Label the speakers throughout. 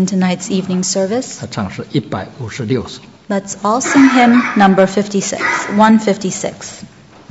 Speaker 1: tonight's evening service.
Speaker 2: 他唱是156首。
Speaker 1: Let's all sing hymn number 56, 156.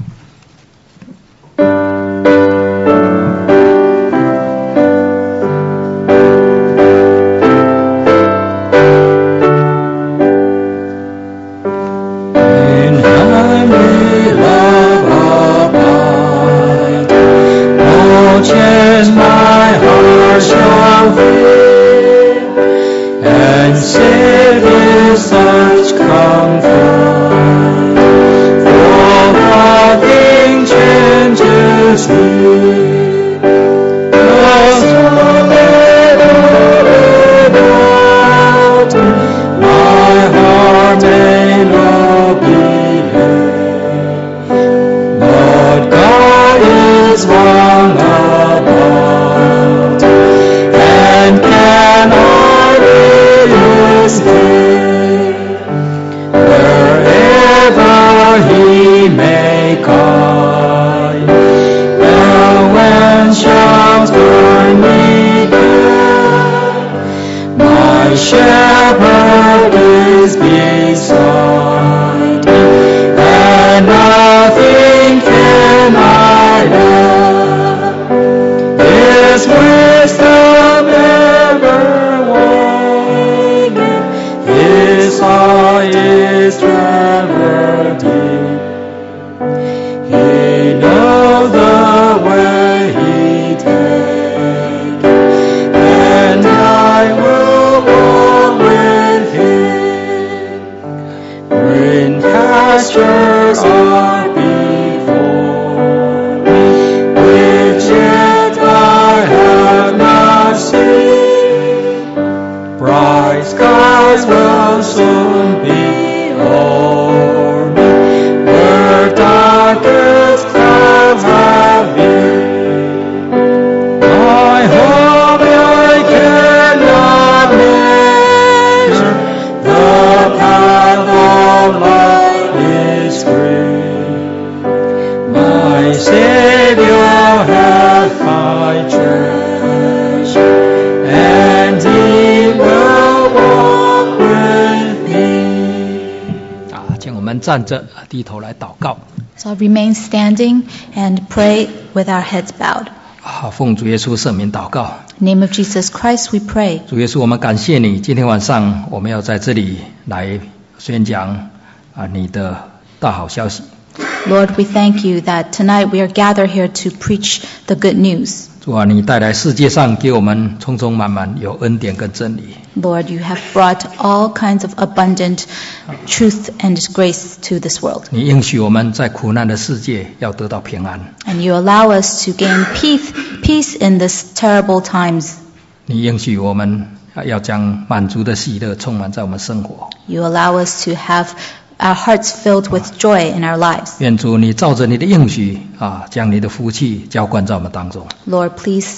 Speaker 1: So remain standing and pray with our heads bowed.
Speaker 2: 奉主耶稣圣名祷告。
Speaker 1: In the name of Jesus Christ we pray.
Speaker 2: 主耶稣，我们感谢你，今天晚上我们要在这里来宣讲你的大好消息。
Speaker 1: Lord, we thank you that tonight we are gathered here to preach the good news.
Speaker 2: 主啊，你带来世界上给我们充充满满有恩典跟真理。
Speaker 1: Lord, you have brought all kinds of abundant truth and grace to this world.
Speaker 2: 你应许我们在苦难的世界要得到平安。
Speaker 1: And you allow us to gain peace in these terrible times.
Speaker 2: 你应许我们要将满足的喜乐充满在我们生活。
Speaker 1: You allow us to have our hearts filled with joy in our lives.
Speaker 2: 愿主你照着你的应许将你的福气浇灌在我们当中。
Speaker 1: Lord, please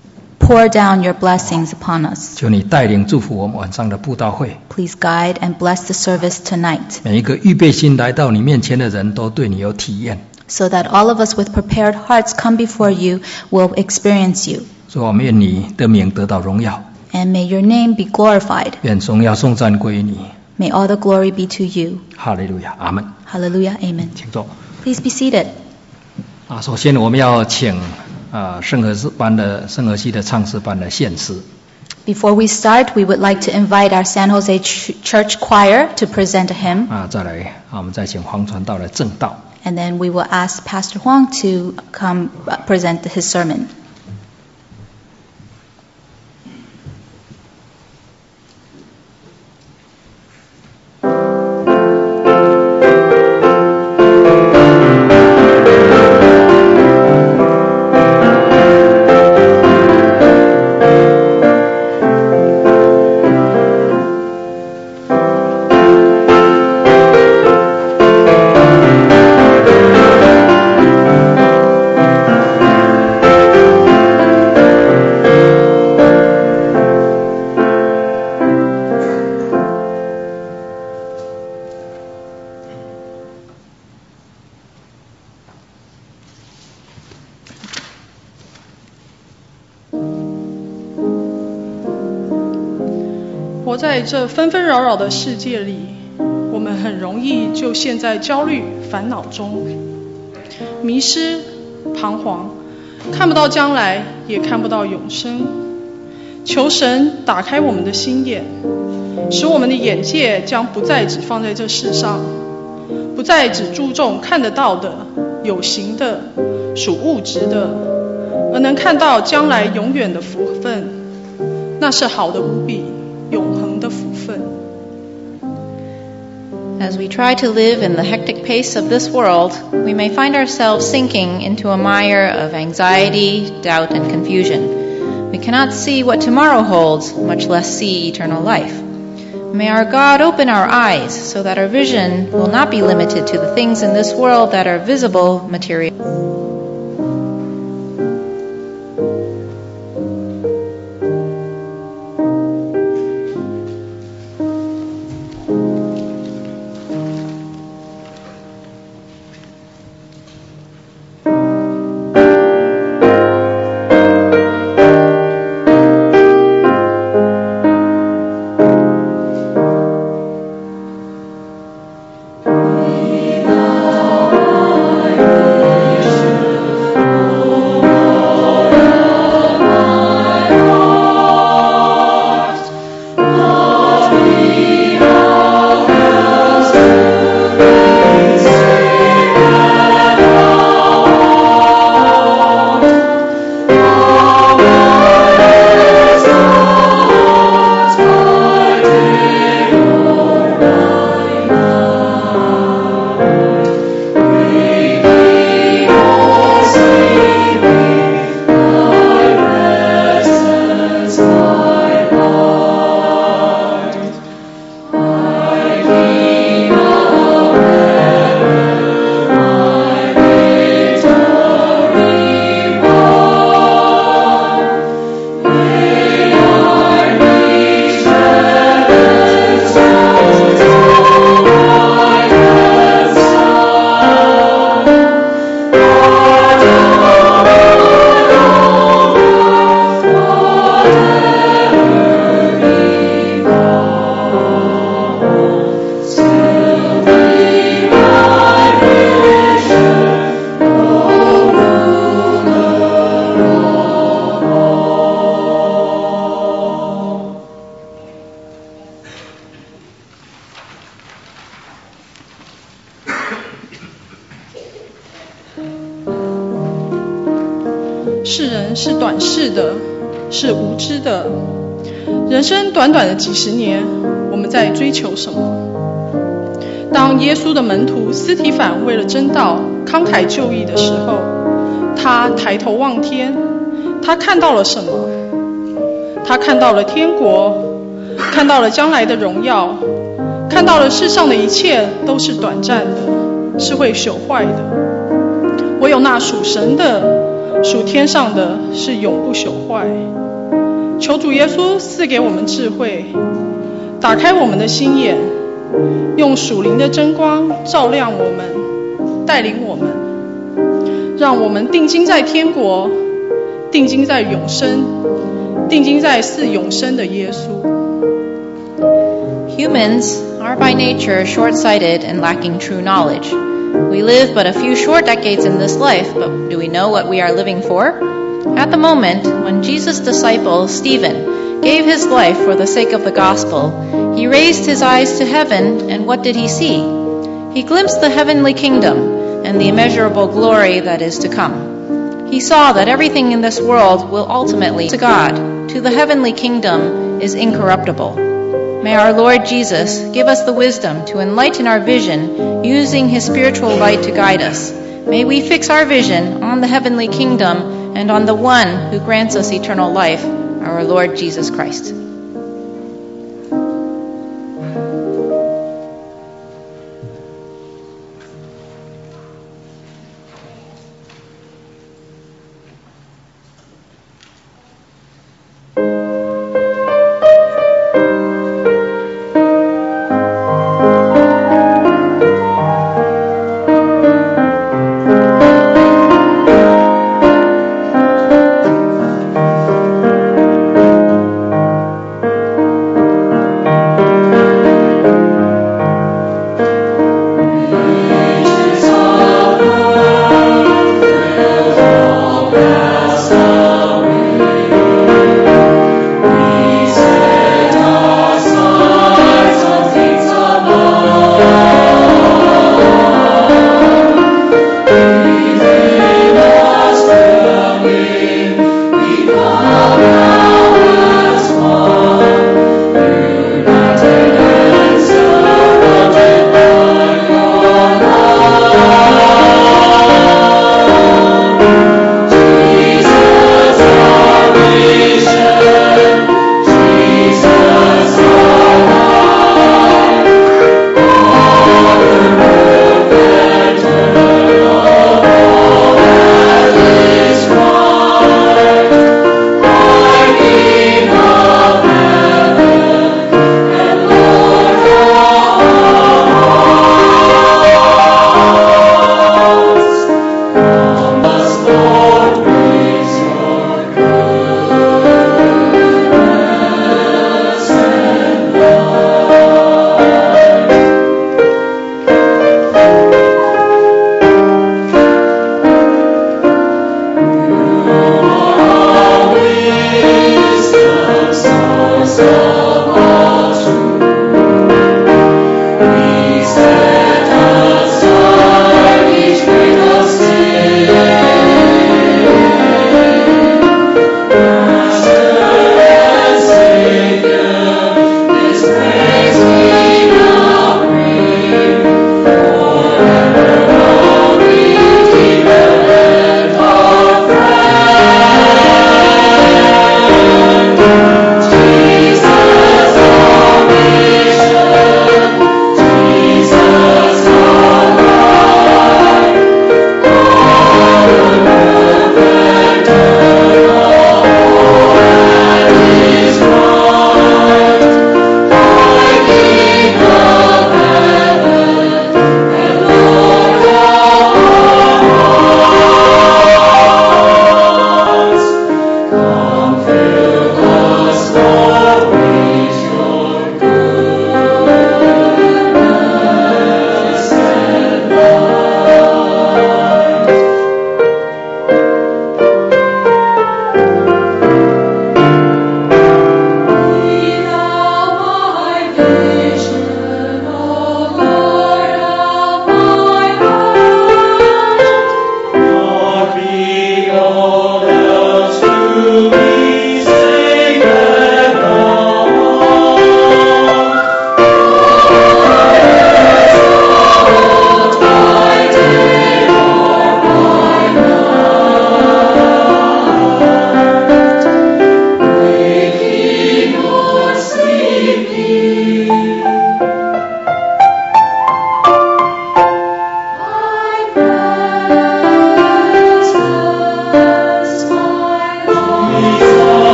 Speaker 1: pour down your blessings upon us.
Speaker 2: 求你带领祝福我们晚上的布道会。
Speaker 1: Please guide and bless the service tonight.
Speaker 2: 每一个预备心来到你面前的人都对你有体验。
Speaker 1: So that all of us with prepared hearts come before you will experience you.
Speaker 2: 所以我们愿你的名得到荣耀。
Speaker 1: And may your name be glorified.
Speaker 2: 愿荣耀颂赞归于你。
Speaker 1: May all the glory be to you.
Speaker 2: 哈利路亚，阿们。
Speaker 1: Hallelujah, amen.
Speaker 2: 请坐。
Speaker 1: Please be seated.
Speaker 2: 首先我们要请圣和西的唱诗班的献诗。
Speaker 1: Before we start, we would like to invite our San Jose Church Choir to present a hymn.
Speaker 2: 再来我们再请黄传道来证道。
Speaker 1: And then we will ask Pastor Huang to come present his sermon.
Speaker 3: 活在这纷纷扰扰的世界里，我们很容易就陷在焦虑、烦恼中，迷失、彷徨，看不到将来，也看不到永生。求神打开我们的心眼，使我们的眼界将不再只放在这世上，不再只注重看得到的、有形的、属物质的，而能看到将来永远的福分，那是好的无比、永恒的福分。
Speaker 4: As we try to live in the hectic pace of this world, we may find ourselves sinking into a mire of anxiety, doubt, and confusion. We cannot see what tomorrow holds, much less see eternal life. May our God open our eyes so that our vision will not be limited to the things in this world that are visible, material.
Speaker 3: 世人是短视的，是无知的。人生短短的几十年，我们在追求什么？当耶稣的门徒司提反为了真道慷慨就义的时候，他抬头望天，他看到了什么？他看到了天国，看到了将来的荣耀，看到了世上的一切都是短暂的，是会朽坏的。唯有那属神的、属天上的是永不朽坏。求主耶稣赐给我们智慧，打开我们的心眼，用属灵的真光照亮我们，带领我们，让我们定睛在天国，定睛在永生，定睛在赐永生的耶稣。
Speaker 4: Humans are by nature short-sighted and lacking true knowledge. We live but a few short decades in this life, but do we know what we are living for? At the moment, when Jesus' disciple, Stephen, gave his life for the sake of the gospel, he raised his eyes to heaven, and what did he see? He glimpsed the heavenly kingdom and the immeasurable glory that is to come. He saw that everything in this world will ultimately to God, to the heavenly kingdom, is incorruptible. May our Lord Jesus give us the wisdom to enlighten our vision using his spiritual light to guide us. May we fix our vision on the heavenly kingdom and on the one who grants us eternal life, our Lord Jesus Christ.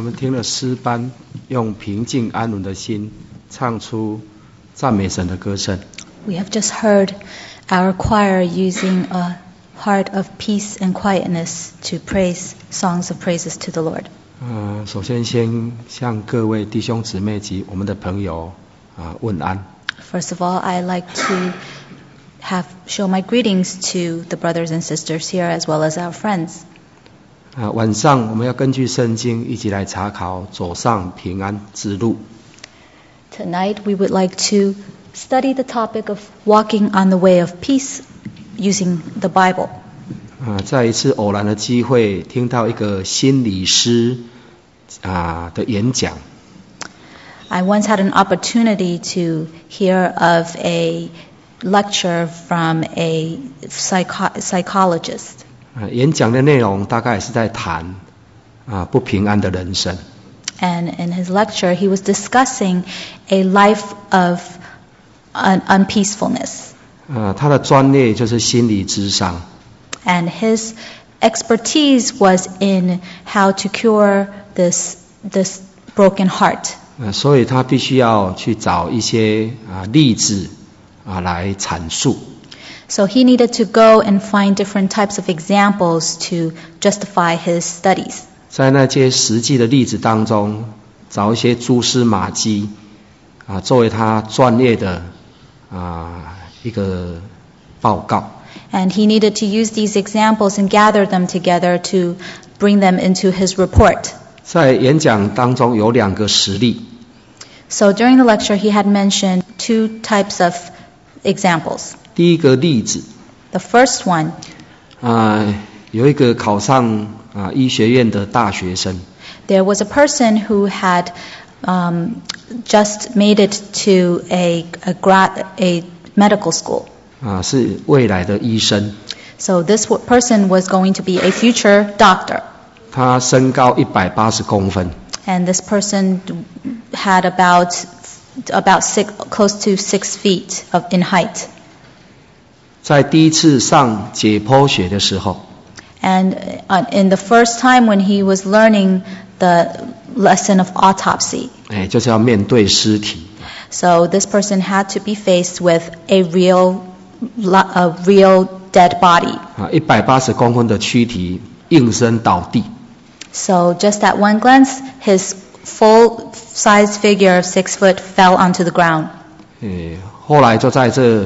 Speaker 5: 我们听了诗班，用平静安稳的心唱出赞美神的歌声。
Speaker 1: We have just heard our choir using a heart of peace and quietness to praise songs of praises to the Lord.
Speaker 5: 首先向各位弟兄姊妹及我们的朋友问安。
Speaker 1: First of all, I'd like to show my greetings to the brothers and sisters here as well as our friends.
Speaker 5: 晚上我们要根据圣经一起来查考走上平安之路。
Speaker 1: Tonight we would like to study the topic of walking on the way of peace using the Bible.
Speaker 5: 在一次偶然的机会听到一个心理师的演讲。
Speaker 1: I once had an opportunity to hear of a lecture from a psychologist.
Speaker 5: 演讲的内容大概是在谈不平安的人生。
Speaker 1: And in his lecture, he was discussing a life of unpeacefulness.
Speaker 5: 他的专业就是心理咨商。
Speaker 1: And his expertise was in how to cure this broken heart.
Speaker 5: 所以他必须要去找一些例子来阐述。
Speaker 1: So he needed to go and find different types of examples to justify his studies.
Speaker 5: 在那些实际的例子当中，找一些蛛丝马迹作为他专业的一个报告。
Speaker 1: And he needed to use these examples and gather them together to bring them into his report.
Speaker 5: 在演讲当中有2个实例。
Speaker 1: So during the lecture, he had mentioned 2 types of examples.
Speaker 5: 第一个例子
Speaker 1: The first one,
Speaker 5: 有一个考上医学院的大学生。
Speaker 1: there was a person who had just made it to a medical school.
Speaker 5: 是未来的医生。
Speaker 1: So this person was going to be a future doctor.
Speaker 5: 他身高180公分。
Speaker 1: And this person had about close to 6 feet in height.
Speaker 5: 在第一次上解剖学的时候
Speaker 1: And in the first time when he was learning the lesson of autopsy,
Speaker 5: 就是要面对尸体。
Speaker 1: so this person had to be faced with a real dead body.
Speaker 5: 180公分的躯体应声倒地。
Speaker 1: So just at one glance, his full-size figure of 6 foot fell onto the ground.
Speaker 5: 后来就在这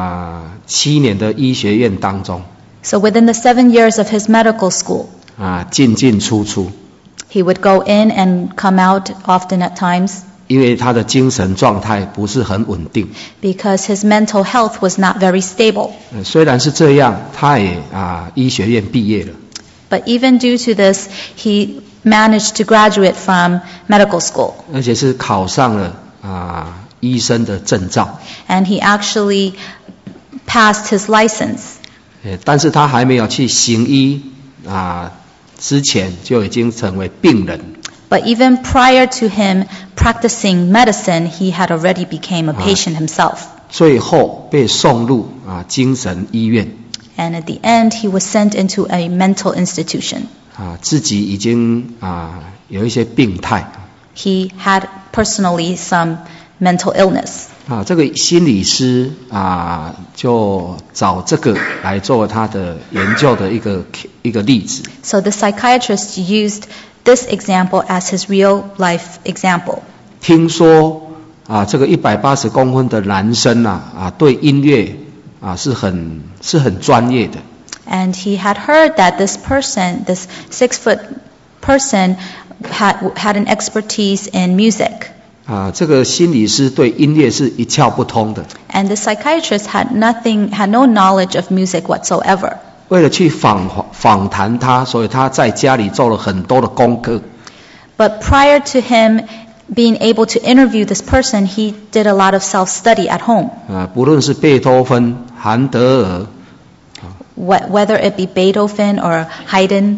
Speaker 5: 7年的医学院当中
Speaker 1: So within the 7 years of his medical school,
Speaker 5: 进进出出，
Speaker 1: he would go in and come out often at times
Speaker 5: 因为他的精神状态不是很稳定。
Speaker 1: because his mental health was not very stable.
Speaker 5: 虽然是这样，他也医学院毕业了。
Speaker 1: But even due to this, he managed to graduate from medical school.
Speaker 5: 而且是考上了医生的证照。
Speaker 1: And he actually passed his license.
Speaker 5: 但是他还没有去行医之前就已经成为病人。
Speaker 1: But even prior to him practicing medicine, he had already become a patient himself.
Speaker 5: 最后被送入精神医院。
Speaker 1: And at the end, he was sent into a mental institution.
Speaker 5: 自己已经有一些病态。
Speaker 1: He had personally some mental illness.
Speaker 5: 这个心理师就找这个来作为他的研究的一个例子。
Speaker 1: So the psychiatrist used this example as his real life example.
Speaker 5: 听说这个180公分的男生对音乐是很专业的。
Speaker 1: And he had heard that this person, this 6 foot person, had an expertise in music.
Speaker 5: 这个心理师对音乐是一窍不通的。
Speaker 1: And the psychiatrist had no knowledge of music whatsoever.
Speaker 5: 为了去访谈他，所以他在家里做了很多的功课。
Speaker 1: But prior to him being able to interview this person, he did a lot of self-study at home.
Speaker 5: 不论是贝多芬、韩德尔
Speaker 1: Whether it be Beethoven or Haydn,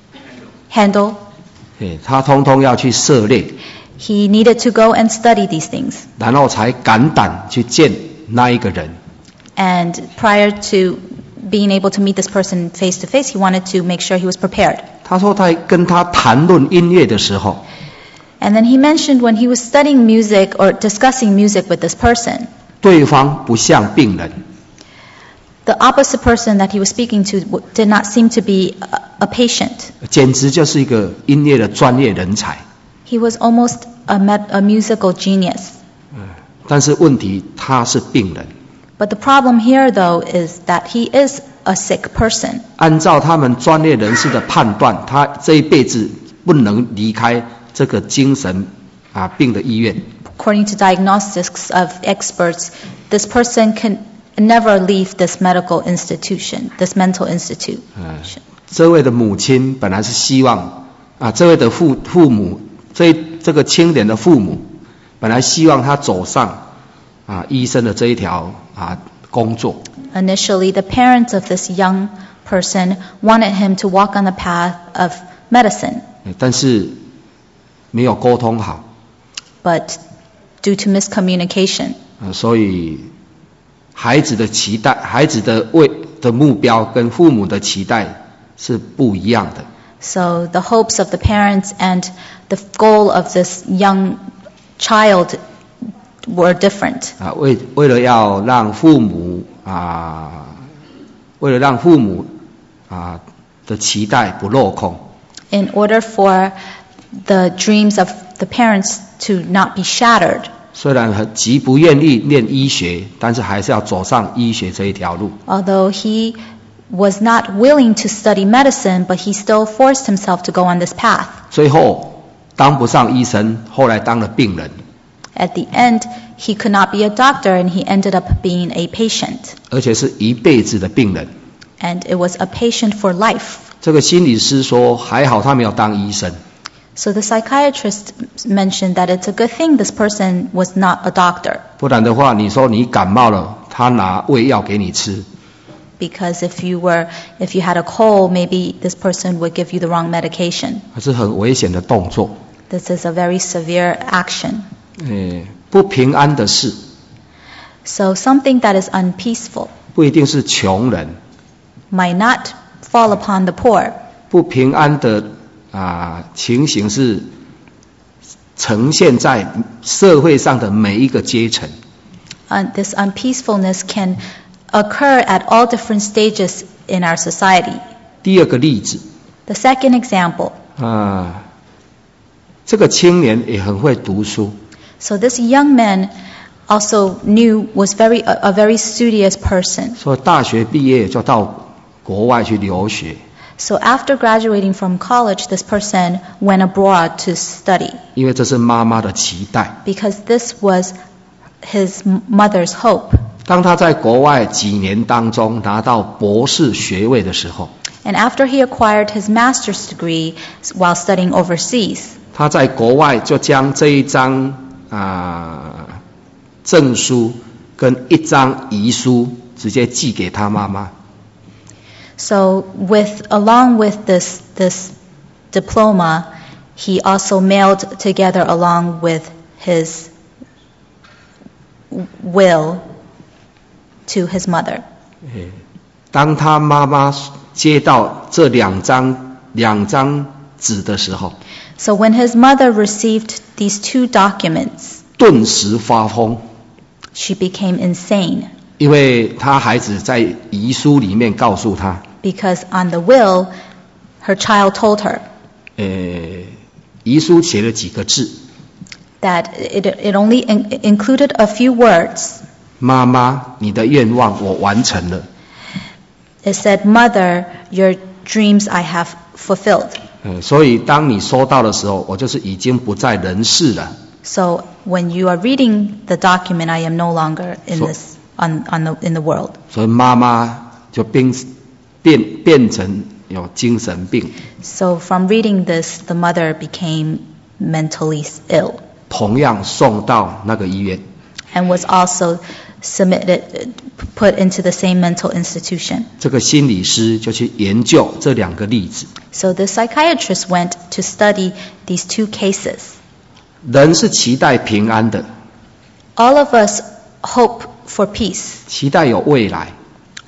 Speaker 1: Handel,
Speaker 5: 他通通要去涉猎。
Speaker 1: he needed to go and study these things.
Speaker 5: 然后才敢胆去见那一个人。
Speaker 1: And prior to being able to meet this person face to face, he wanted to make sure he was prepared.
Speaker 5: 他说在跟他谈论音乐的时候，
Speaker 1: And then he mentioned when he was studying music or discussing music with this person,
Speaker 5: 对方不像病人，
Speaker 1: the opposite person that he was speaking to did not seem to be a patient.
Speaker 5: 简直就是一个音乐的专业人才。
Speaker 1: He was almost a musical genius.
Speaker 5: 但是问题他是病人，
Speaker 1: But the problem here, though, is that he is a sick person.
Speaker 5: 按照他们专业人士的判断，他这一辈子不能离开这个精神病的医院。
Speaker 1: According to diagnostics of experts, this person can never leave this medical institution, this mental institution.
Speaker 5: 这位的母亲本来是希望这位的父母，这个青年的父母本来希望他走上医生的这一条工作。
Speaker 1: Initially, the parents of this young person wanted him to walk on the path of medicine,
Speaker 5: 但是没有沟通好，
Speaker 1: but due to miscommunication,
Speaker 5: 所以孩子的期待、孩子的目标跟父母的期待是不一样的。
Speaker 1: so the hopes of the parents and the goal of this young child were different.
Speaker 5: 为了要让父母的期待不落空。
Speaker 1: In order for the dreams of the parents to not be shattered,
Speaker 5: 虽然极不愿意念医学，但是还是要走上医学这一条路。
Speaker 1: although he was not willing to study medicine, but he still forced himself to go on this path.
Speaker 5: 最后当不上医生，后来当了病人，
Speaker 1: At the end, he could not be a doctor and he ended up being a patient.
Speaker 5: 而且是一辈子的病人。
Speaker 1: And it was a patient for life.
Speaker 5: 这个心理师说，还好他没有当医生，
Speaker 1: So the psychiatrist mentioned that it's a good thing this person was not a doctor.
Speaker 5: 不然的话，你说你感冒了，他拿胃药给你吃，
Speaker 1: Because if you had a cold, maybe this person would give you the wrong medication.
Speaker 5: 还是很危险的动作。
Speaker 1: This is a very severe action.
Speaker 5: 不平安的事，
Speaker 1: So something that is unpeaceful
Speaker 5: 不一定是穷人，
Speaker 1: might not fall upon the poor.
Speaker 5: 不平安的情形是呈现在社会上的每一个阶层。
Speaker 1: This unpeacefulness can occur at all different stages in our society.
Speaker 5: 第二个例子，
Speaker 1: The second example,
Speaker 5: 这个青年也很会读书，
Speaker 1: so this young man also was a very studious person.
Speaker 5: 所以大学毕业就到国外去留学，
Speaker 1: So after graduating from college, this person went abroad to study
Speaker 5: 因为这是妈妈的期待。
Speaker 1: because this was his mother's hope.
Speaker 5: 当他在国外几年当中拿到博士学位的时候，
Speaker 1: And after he acquired his master's degree while studying overseas,
Speaker 5: 他在国外就将这一张证书跟一张遗书直接寄给他妈妈。
Speaker 1: so along with this diploma, he also mailed together along with his will to his mother.
Speaker 5: 当他妈妈接到这两张纸的时候，
Speaker 1: So when his mother received these two documents,
Speaker 5: 顿时发疯，
Speaker 1: she became insane
Speaker 5: 因为他孩子在遗书里面告诉他，
Speaker 1: because on the will, her child told her
Speaker 5: 遗书写了几个字，
Speaker 1: that it only included a few words.
Speaker 5: 妈妈，你的愿望我完成了。
Speaker 1: It said, "Mother, your dreams I have fulfilled."
Speaker 5: 所以当你收到的时候，我就是已经不在人世了。
Speaker 1: So when you are reading the document, I am no longer in the world.
Speaker 5: 所以妈妈就变成有精神病。
Speaker 1: So from reading this, the mother became mentally ill
Speaker 5: 同样送到那个医院。
Speaker 1: and was also put into the same mental institution.
Speaker 5: 这个心理师就去研究这两个例子。
Speaker 1: So the psychiatrist went to study these two cases.
Speaker 5: 人是期待平安的，
Speaker 1: All of us hope for peace,
Speaker 5: 期待有未来，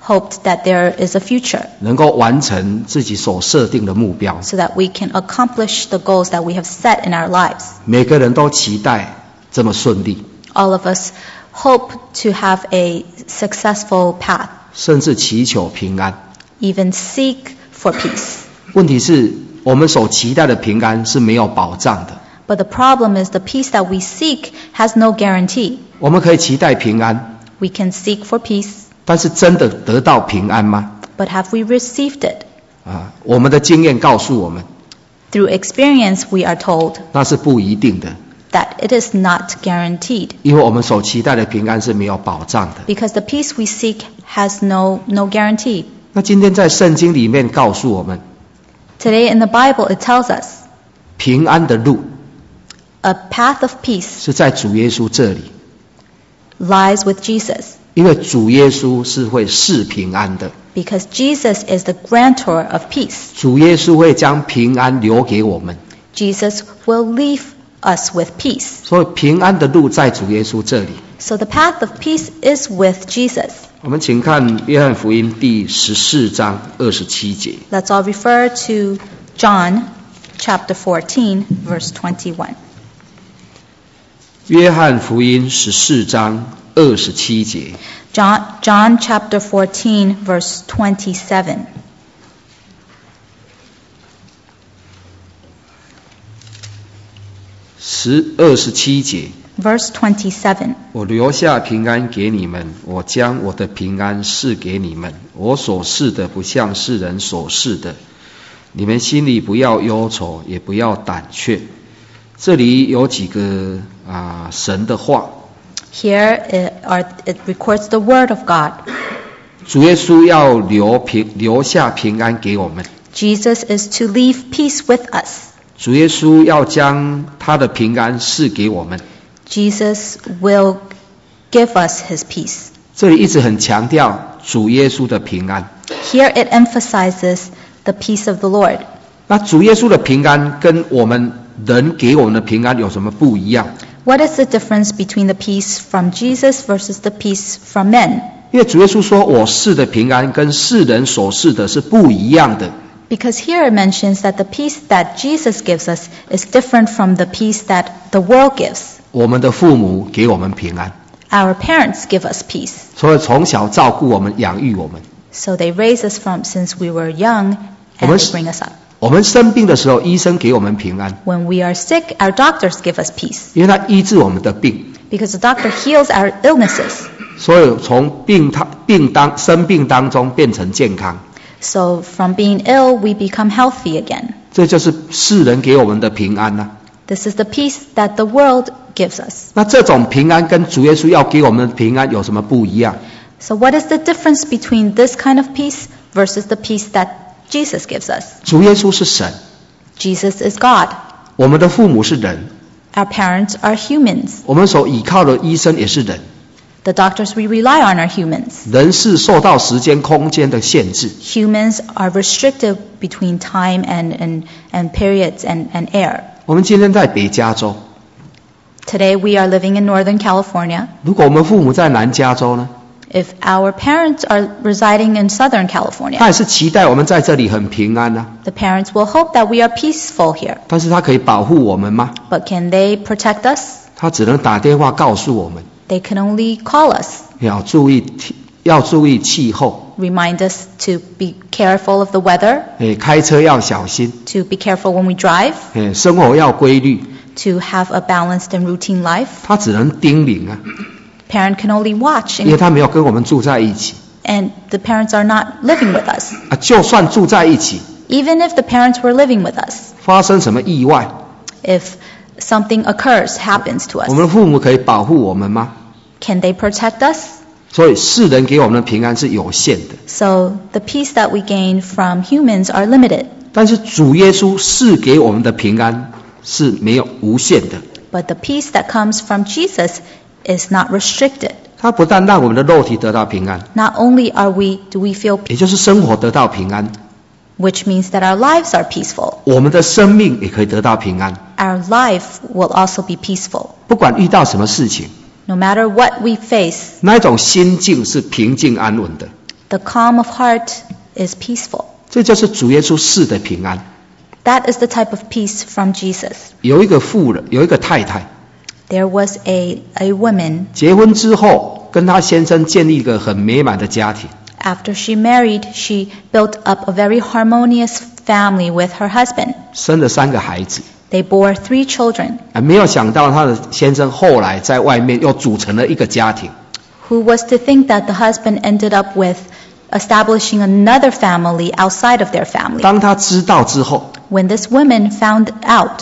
Speaker 1: hoped that there is a future,
Speaker 5: 能够完成自己所设定的目标。
Speaker 1: so that we can accomplish the goals that we have set in our lives.
Speaker 5: 每个人都期待这么顺利，
Speaker 1: All of us hope to have a successful path,
Speaker 5: 甚至祈求平安。
Speaker 1: even seek for peace.
Speaker 5: 问题是我们所期待的平安是没有保障的。
Speaker 1: But the problem is the peace that we seek has no guarantee.
Speaker 5: 我们可以期待平安，
Speaker 1: We can seek for peace,
Speaker 5: 但是真的得到平安吗？
Speaker 1: but have we received it?
Speaker 5: 我们的经验告诉我们，
Speaker 1: Through experience, we are told
Speaker 5: 那是不一定的，
Speaker 1: that it is not guaranteed,
Speaker 5: 因为我们所期待的平安是没有保障的。
Speaker 1: because the peace we seek has no guarantee.
Speaker 5: 那今天在圣经里面告诉我们，
Speaker 1: Today in the Bible, it tells us
Speaker 5: 平安的路
Speaker 1: a path of peace
Speaker 5: 是在主耶稣这里，
Speaker 1: lies with Jesus,
Speaker 5: 因为主耶稣是会赐平安的，
Speaker 1: because Jesus is the grantor of peace.
Speaker 5: 主耶稣会将平安留给我们，
Speaker 1: Jesus will leave us with peace.
Speaker 5: 所以平安的路在主耶稣这里。
Speaker 1: So the path of peace is with Jesus.
Speaker 5: 我们请看约翰福音第14章27节。
Speaker 1: Let's all refer to John chapter 14, verse 21.
Speaker 5: 约翰福音14章27节。
Speaker 1: John chapter 14, verse 27.
Speaker 5: 27节。
Speaker 1: Verse 27.
Speaker 5: 我留下平安给你们，我将我的平安赐给你们。我所赐的不像世人所赐的，你们心里不要忧愁，也不要胆怯。这里有几个神的话。
Speaker 1: Here it records the word of God.
Speaker 5: 主耶稣要留下平安给我们。
Speaker 1: Jesus is to leave peace with us.
Speaker 5: 主耶稣要将他的平安赐给我们。
Speaker 1: Jesus will give us his peace.
Speaker 5: 这里一直很强调主耶稣的平安。
Speaker 1: Here it emphasizes the peace of the Lord.
Speaker 5: 那主耶稣的平安跟我们人给我们的平安有什么不一样？
Speaker 1: What is the difference between the peace from Jesus versus the peace from men?
Speaker 5: 因为主耶稣说我赐的平安跟世人所赐的是不一样的。
Speaker 1: Because here it mentions that the peace that Jesus gives us is different from the peace that the world gives.
Speaker 5: 我们的父母给我们平安，
Speaker 1: Our parents give us peace.
Speaker 5: 所以从小照顾我们、养育我们。
Speaker 1: So they raise us since we were young and they bring us up.
Speaker 5: 我们生病的时候，医生给我们平安，
Speaker 1: When we are sick, our doctors give us peace.
Speaker 5: 因为他医治我们的病。
Speaker 1: Because the doctor heals our illnesses.
Speaker 5: 所以从生病当中变成健康，
Speaker 1: So from being ill, we become healthy again.
Speaker 5: 这就是世人给我们的平安啊。
Speaker 1: This is the peace that the world gives us.
Speaker 5: 那这种平安跟主耶稣要给我们的平安有什么不一样？
Speaker 1: So what is the difference between this kind of peace versus the peace that Jesus gives us?
Speaker 5: 主耶稣是神，
Speaker 1: Jesus is God.
Speaker 5: 我们的父母是人，
Speaker 1: Our parents are humans.
Speaker 5: 我们所依靠的医生也是人。
Speaker 1: The doctors we rely on are humans.
Speaker 5: 人是受到时间、空间的限制，
Speaker 1: Humans are restricted between time and periods and air.
Speaker 5: 我们今天在北加州，
Speaker 1: Today we are living in Northern California.
Speaker 5: 如果我们父母在南加州呢？
Speaker 1: If our parents are residing in Southern
Speaker 5: 他
Speaker 1: California,
Speaker 5: 也是期待我们在这里很平安啊，
Speaker 1: the parents will hope that we are peaceful here.
Speaker 5: 但是他可以保护我们吗？
Speaker 1: But can they protect us?
Speaker 5: 他只能打电话告诉我们，
Speaker 1: They can only call us,
Speaker 5: 要注意气候，
Speaker 1: remind us to be careful of the weather,
Speaker 5: 开车要小心，
Speaker 1: to be careful when we drive,
Speaker 5: 生活要规律，
Speaker 1: to have a balanced and routine life.
Speaker 5: 他只能叮咛啊，
Speaker 1: Parent can only watch,
Speaker 5: 因为他没有跟我们住在一起
Speaker 1: and the parents are not living with us.
Speaker 5: 啊。就算住在一起，
Speaker 1: Even if the parents were living with us,
Speaker 5: 发生什么意外，
Speaker 1: if something occurs, happens to
Speaker 5: 我们
Speaker 1: us,
Speaker 5: 的父母可以保护我们吗？
Speaker 1: can they protect us?
Speaker 5: 所以世人给我们的平安是有限的，
Speaker 1: So the peace that we gain from humans are limited,
Speaker 5: 但是主耶稣赐给我们的平安是没有无限的。
Speaker 1: but the peace that comes from Jesus is not restricted.
Speaker 5: 他不但让我们的肉体得到平安，
Speaker 1: Not only do we feel,
Speaker 5: 也就是生活得到平安，
Speaker 1: which means that our lives are peaceful.
Speaker 5: 我们的生命也可以得到平安。
Speaker 1: Our life will also be peaceful.
Speaker 5: 不管遇到什么事情，
Speaker 1: No matter what we face,
Speaker 5: 那一种心境是平静安稳的。
Speaker 1: The calm of heart is peaceful.
Speaker 5: 这就是主耶稣赐的平安。
Speaker 1: That is the type of peace from Jesus.
Speaker 5: 有一个妇人，有一个太太，
Speaker 1: There was a woman,
Speaker 5: 结婚之后跟她先生建立一个很美满的家庭，
Speaker 1: after she married, she built up a very harmonious family with her husband.
Speaker 5: 生了3个孩子。
Speaker 1: They bore 3 children.
Speaker 5: 没有想到她的先生后来在外面又组成了一个家庭。
Speaker 1: Who was to think that the husband ended up with establishing another family outside of their family?
Speaker 5: 当她知道之后，
Speaker 1: When this woman found out,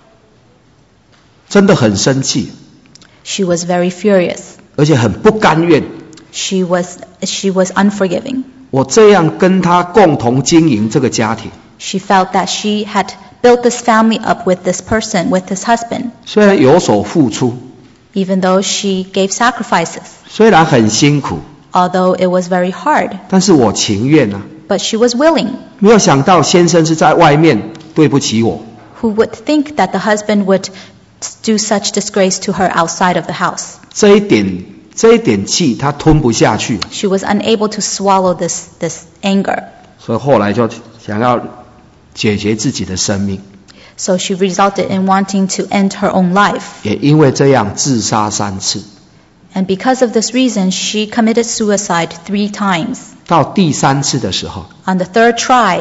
Speaker 5: 真的很生气，
Speaker 1: she was very furious.
Speaker 5: 而且很不甘愿。
Speaker 1: She was unforgiving.
Speaker 5: 我这样跟他共同经营这个家庭，
Speaker 1: She felt that she had built this family up with this person, with this husband,
Speaker 5: 虽然有所付出，
Speaker 1: even though she gave sacrifices,
Speaker 5: 虽然很辛苦，
Speaker 1: although it was very hard,
Speaker 5: 但是我情愿啊。
Speaker 1: but she was willing.
Speaker 5: 没有想到先生是在外面对不起我，
Speaker 1: Who would think that the husband would do such disgrace to her outside of the house?
Speaker 5: 这一点气他吞不下去，
Speaker 1: She was unable to swallow this anger.
Speaker 5: 所以后来就想要解决自己的生命，
Speaker 1: So she resulted in wanting to end her own life.
Speaker 5: 也因为这样自杀3次，
Speaker 1: And because of this reason, she committed suicide 3 times.
Speaker 5: 到第3次的时候，
Speaker 1: On the 3rd try,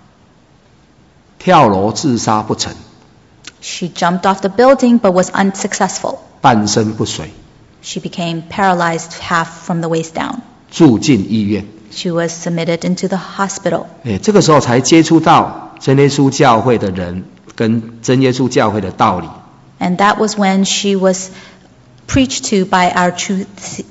Speaker 5: 跳楼自杀不成，
Speaker 1: she jumped off the building but was unsuccessful.
Speaker 5: 半身不遂，
Speaker 1: She became paralyzed half from the waist down.
Speaker 5: 住进医院。
Speaker 1: She was submitted into the hospital.
Speaker 5: 这个时候才接触到真耶稣教会的人跟真耶稣教会的道理。
Speaker 1: And that was when she was preached to by our True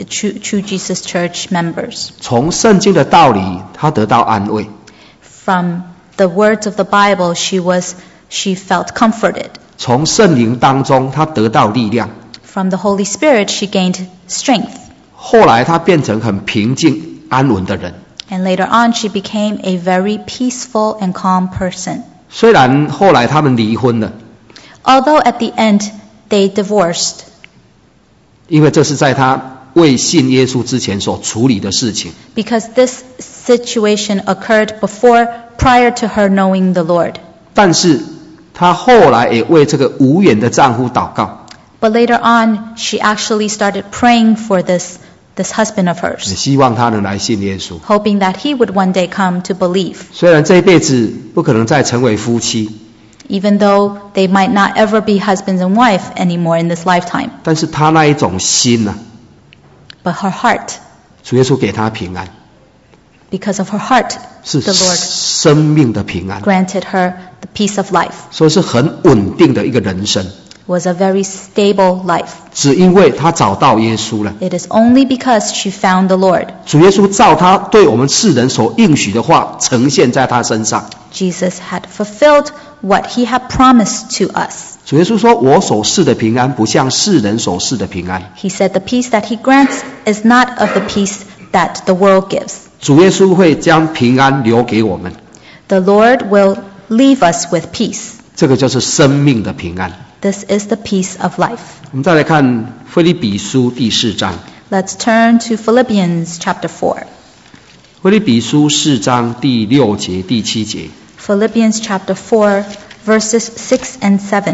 Speaker 1: Jesus Church members.
Speaker 5: 从圣经的道理，他得到安慰；
Speaker 1: From the words of the Bible, she felt comforted.
Speaker 5: 从圣灵当中，他得到力量。
Speaker 1: From the Holy Spirit, she gained strength.
Speaker 5: 后来，他变成很平静安稳的人。
Speaker 1: And later on, she became a very peaceful and calm person.
Speaker 5: 虽然后来他们离婚了，
Speaker 1: Although at the end, they divorced.
Speaker 5: 因为这是在他未信耶稣之前所处理的事情。
Speaker 1: Because this situation occurred prior to her knowing the Lord.
Speaker 5: 但是他后来也为这个无缘的丈夫祷告，
Speaker 1: But later on, she actually started praying for this husband of
Speaker 5: 也
Speaker 1: hers,
Speaker 5: 希望他能来信耶稣。
Speaker 1: hoping that he would one day come to believe.
Speaker 5: 虽然这一辈子不可能再成为夫妻，
Speaker 1: Even though they might not ever be husbands and wife anymore in this lifetime.
Speaker 5: 但是他那一种心啊，
Speaker 1: But her heart,
Speaker 5: 主耶稣给他平安，
Speaker 1: because of her heart,
Speaker 5: 是
Speaker 1: the Lord
Speaker 5: 生命的平安，
Speaker 1: granted her the peace of life.
Speaker 5: 所以是很稳定的一个人生。
Speaker 1: Was a very stable life.
Speaker 5: 只因为他找到耶稣了，
Speaker 1: It is only because she found the Lord.
Speaker 5: 主耶稣照他对我们世人所应许的话呈现在他身上。
Speaker 1: Jesus had fulfilled what he had promised to us.
Speaker 5: 主耶稣说：“我所赐的平安，不像世人所赐的平安。
Speaker 1: He said the peace that he grants is not of the peace that the world gives.
Speaker 5: 主耶稣会将平安留给我们，
Speaker 1: The Lord will leave us with peace.
Speaker 5: 这个就是生命的平安。”
Speaker 1: This is the peace of life.
Speaker 5: 我们再来看腓立比书第4章。
Speaker 1: Let's turn to Philippians chapter 4.
Speaker 5: 腓立比书4章第6节、第7节。
Speaker 1: Philippians chapter 4, verses 6 and 7.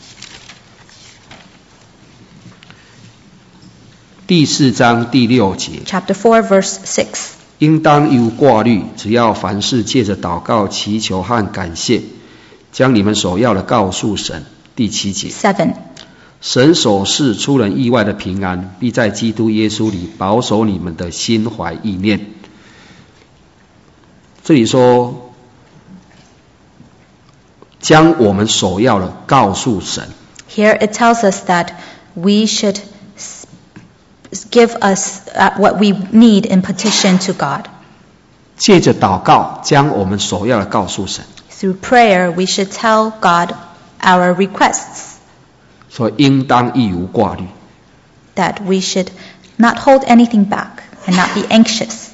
Speaker 5: 第4章第6节。
Speaker 1: Chapter 4, verse 6.
Speaker 5: 应当有挂虑，只要凡事借着祷告、祈求和感谢，将你们所要的告诉神。第7节。
Speaker 1: 7.
Speaker 5: 神所赐出人意外的平安，必在基督耶稣里保守你们的心怀意念。这里说，将我们所要的告诉神。
Speaker 1: Here it tells us that we should give us what we need in petition to God.
Speaker 5: 借着祷告，将我们所要的告诉神。
Speaker 1: Through prayer, we should tell God our requests.
Speaker 5: 所以应当一无挂虑。
Speaker 1: That we should not hold anything back and not be anxious.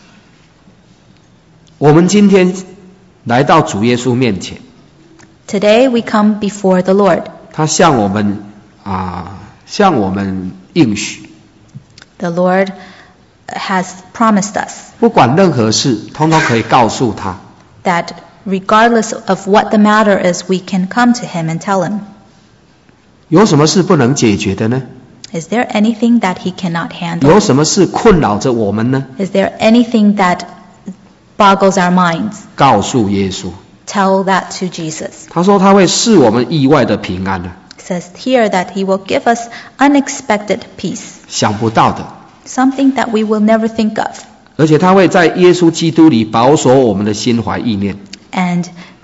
Speaker 5: 我们今天来到主耶稣面前，
Speaker 1: Today we come before the Lord.
Speaker 5: 他向我们应许。
Speaker 1: The Lord has promised us
Speaker 5: 不管任何事，通通可以告诉他。
Speaker 1: that regardless of what the matter is, we can come to him and tell him.
Speaker 5: 有什么事不能解决的呢？
Speaker 1: Is there anything that he cannot handle?
Speaker 5: 有什么事困扰着我们呢？
Speaker 1: Is there anything that boggles our minds?
Speaker 5: 告诉耶稣，
Speaker 1: Tell that to Jesus.
Speaker 5: 他说他会赐我们意外的平安的，
Speaker 1: It says here that he will give us unexpected peace,
Speaker 5: 想不到的。
Speaker 1: something that we will never think of.
Speaker 5: 而且他会在耶稣基督里保守我们的心怀意念。
Speaker 1: And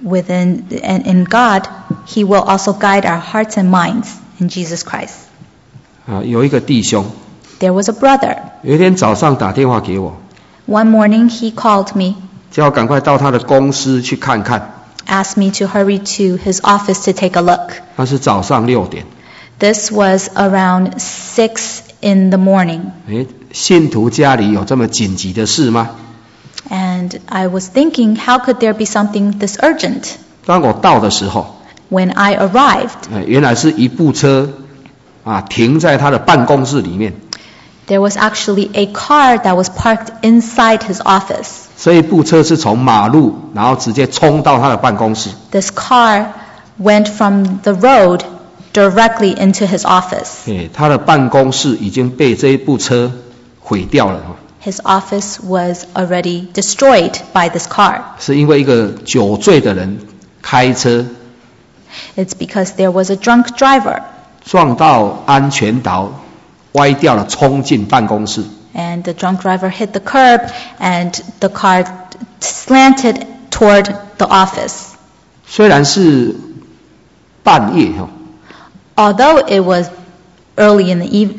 Speaker 1: in God, he will also guide our hearts and minds in Jesus Christ.
Speaker 5: 有一个弟兄，
Speaker 1: There was a brother.
Speaker 5: 有一天早上打电话给我，
Speaker 1: One morning he called me,
Speaker 5: 叫我赶快到他的公司去看看。
Speaker 1: asked me to hurry to his office to take a look.
Speaker 5: 那是早上6点。
Speaker 1: This was around 6 in the morning.
Speaker 5: 信徒家里有这么紧急的事吗？
Speaker 1: And I was thinking, how could there be something this urgent?
Speaker 5: 当我到的时候，
Speaker 1: When I arrived,
Speaker 5: 原来是一部车停在他的办公室里面，
Speaker 1: there was actually a car that was parked inside his office.
Speaker 5: 这一部车是从马路然后直接冲到他的办公室。
Speaker 1: This car went from the road directly into his office.
Speaker 5: 他的办公室已经被这一部车毁掉了。
Speaker 1: His office was already destroyed by this car.
Speaker 5: 是因为一个酒醉的人开车
Speaker 1: It's because there was a drunk driver.
Speaker 5: 撞到安全岛，歪掉了，冲进办公室。
Speaker 1: And the drunk driver hit the curb and the car slanted toward the office.
Speaker 5: 虽然是半夜
Speaker 1: Although it was early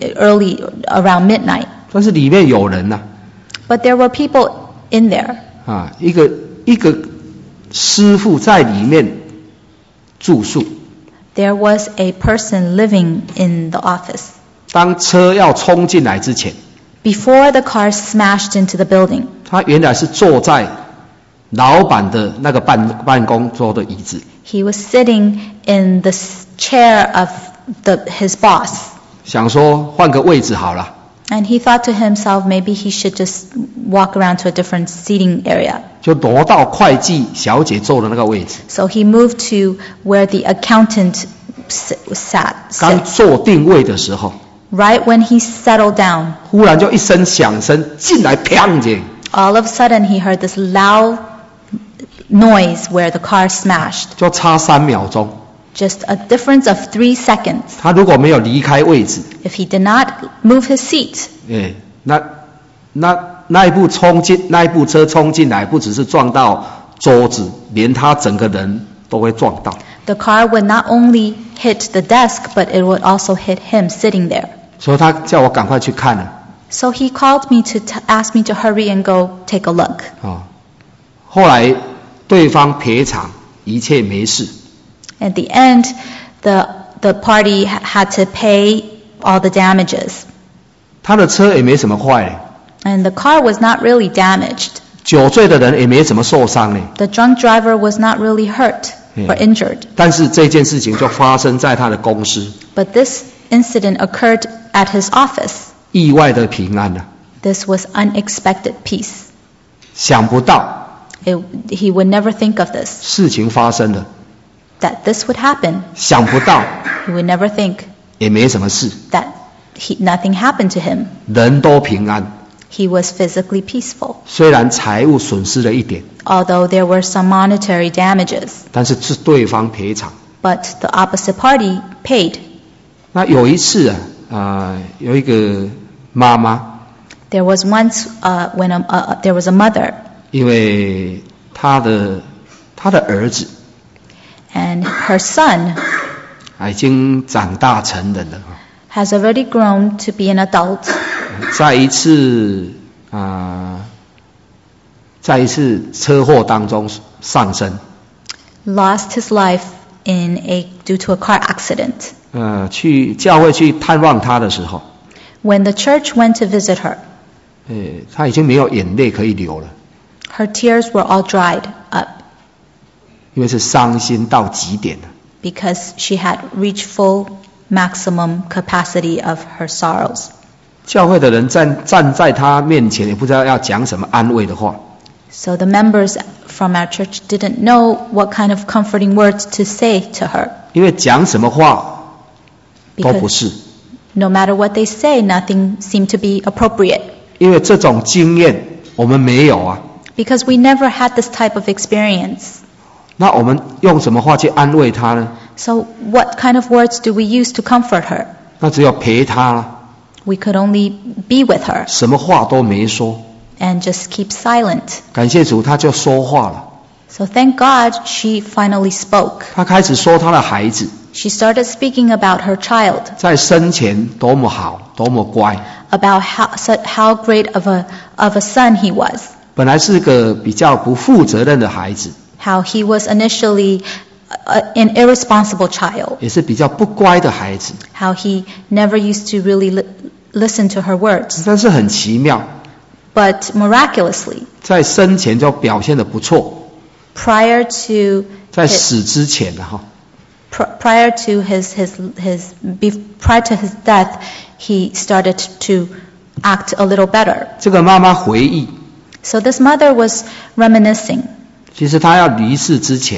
Speaker 1: around midnight,
Speaker 5: 但是里面有人
Speaker 1: but there were people in there.
Speaker 5: 一个师傅在里面住宿。
Speaker 1: There was a person living in the office.
Speaker 5: 当车要冲进来之前，
Speaker 1: Before the car smashed into the building,
Speaker 5: 他原来是坐在老板的那个办公桌的椅子，
Speaker 1: he was sitting in the chair of his boss.
Speaker 5: 想说换个位置好了。
Speaker 1: And he thought to himself, maybe he should just walk around to a different seating area.
Speaker 5: 就挪到会计小姐坐的那个位置。
Speaker 1: So he moved to where the accountant sat.
Speaker 5: 刚坐定位的时候，
Speaker 1: Right when he settled down,
Speaker 5: 忽然就一声响声进来，砰一下，
Speaker 1: all of a sudden he heard this loud noise where the car smashed.
Speaker 5: 就差3秒钟。
Speaker 1: Just a difference of 3 seconds.
Speaker 5: 他如果没有离开位置，
Speaker 1: If he did not move his seat,
Speaker 5: 那一部车冲进来，不只是撞到桌子，连他整个人都会撞到。
Speaker 1: the car would not only hit the desk, but it would also hit him sitting there.
Speaker 5: 所以他叫我赶快去看了。
Speaker 1: So he called me to ask me to hurry and go take a look.
Speaker 5: 后来对方赔偿，一切没事。
Speaker 1: At the end, the party had to pay all the damages.
Speaker 5: 他的车也没什么坏，
Speaker 1: And the car was not really damaged.
Speaker 5: 酒醉的人也没怎么受伤。
Speaker 1: The drunk driver was not really hurt or injured.
Speaker 5: 但是这件事情就发生在他的公司，
Speaker 1: But this incident occurred at his office.
Speaker 5: 意外的平安。
Speaker 1: This was unexpected peace.
Speaker 5: 想不到
Speaker 1: He would never think of this,
Speaker 5: 事情发生了，
Speaker 1: that this would happen.
Speaker 5: 想不到
Speaker 1: He would never think
Speaker 5: 也没什么事，
Speaker 1: that nothing happened to him.
Speaker 5: 人都平安。
Speaker 1: He was physically peaceful.
Speaker 5: 虽然财物损失了一点，
Speaker 1: Although there were some monetary damages,
Speaker 5: 但是是对方赔偿。
Speaker 1: but the opposite party paid.
Speaker 5: 那有一次有一个妈妈，
Speaker 1: There was once when there was a mother,
Speaker 5: 因为她的儿子
Speaker 1: and her son
Speaker 5: 已经长大成人了，
Speaker 1: has already grown to be an adult.
Speaker 5: 在一次车祸当中丧生，
Speaker 1: Lost his life due to a car accident.
Speaker 5: 去教会去探望他的时候，
Speaker 1: When the church went to visit her,
Speaker 5: 他已经没有眼泪可以流了，
Speaker 1: her tears were all dried up
Speaker 5: 因为是伤心到极点了。
Speaker 1: because she had reached full maximum capacity of her sorrows.
Speaker 5: 教会的人站在他面前，也不知道要讲什么安慰的话。
Speaker 1: So the members from our church didn't know what kind of comforting words to say to her.
Speaker 5: 因为讲什么话都不是。
Speaker 1: No matter what they say, nothing seemed to be appropriate.
Speaker 5: 因为这种经验我们没有啊。
Speaker 1: Because we never had this type of experience.
Speaker 5: 那我们用什么话去安慰她呢？
Speaker 1: So what kind of words do we use to comfort her?
Speaker 5: 那只有陪她了。
Speaker 1: We could only be with her.
Speaker 5: 什么话都没说。
Speaker 1: And just keep silent.
Speaker 5: 感谢主，她就说话了。
Speaker 1: So thank God she finally spoke.
Speaker 5: 她开始说她的孩子。
Speaker 1: She started speaking about her child.
Speaker 5: 在生前多么好，多么乖。
Speaker 1: About how great of a son he was.
Speaker 5: 本来是个比较不负责任的孩子。
Speaker 1: How he was initially an irresponsible child.
Speaker 5: 也是比较不乖的孩子。
Speaker 1: How he never used to really listen to her words.
Speaker 5: 但是很奇妙。
Speaker 1: But miraculously.
Speaker 5: 在生前就表现得不错。
Speaker 1: Prior to
Speaker 5: 在死之前哈。
Speaker 1: Prior to his death, he started to act a little better.
Speaker 5: 这个妈妈回忆。
Speaker 1: So this mother was reminiscing.
Speaker 5: 其实她要离世之前。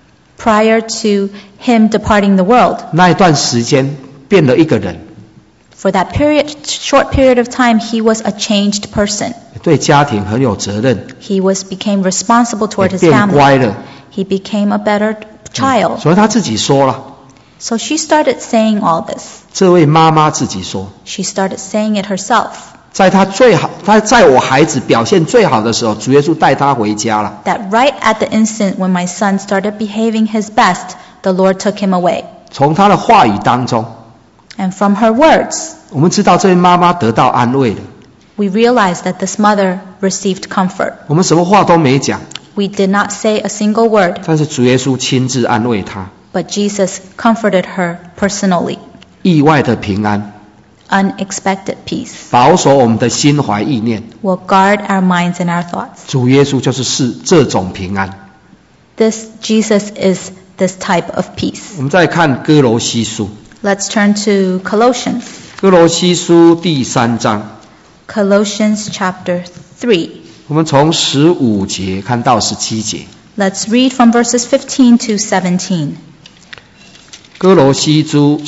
Speaker 1: Prior to him departing the world.
Speaker 5: 那一段时间变了一个人。
Speaker 1: For that short period of time, he was a changed person.
Speaker 5: 对家庭很有责任。
Speaker 1: He became responsible toward his
Speaker 5: 变乖了。
Speaker 1: He became a better child.
Speaker 5: 所以他自己说了。
Speaker 1: So she started saying all this.
Speaker 5: 这位妈妈自己说。
Speaker 1: She started saying it herself.
Speaker 5: 在我孩子表现最好的时候，主耶稣带他回家了。
Speaker 1: That right at the instant when my son started behaving his best, the Lord took him away.
Speaker 5: 从他的话语当中。
Speaker 1: And from her words.
Speaker 5: 我们知道这位妈妈得到安慰了。
Speaker 1: We realized that this mother received comfort.
Speaker 5: 我们什么话都没讲。
Speaker 1: We did not say a single word.
Speaker 5: 但是主耶稣亲自安慰她。
Speaker 1: But Jesus comforted her personally.
Speaker 5: 意外的平安。
Speaker 1: Unexpected peace.
Speaker 5: 保守我们的心怀意念。
Speaker 1: Will guard our minds and our thoughts.
Speaker 5: 主耶稣就是这种平安。
Speaker 1: This Jesus is this type of peace.
Speaker 5: 我们再看哥罗西书。
Speaker 1: Let's turn to Colossians.
Speaker 5: 哥罗西书第3章。
Speaker 1: Colossians chapter 3.
Speaker 5: 我们从15节看到17节。
Speaker 1: Let's read from verses 15 to 17.
Speaker 5: 哥罗西书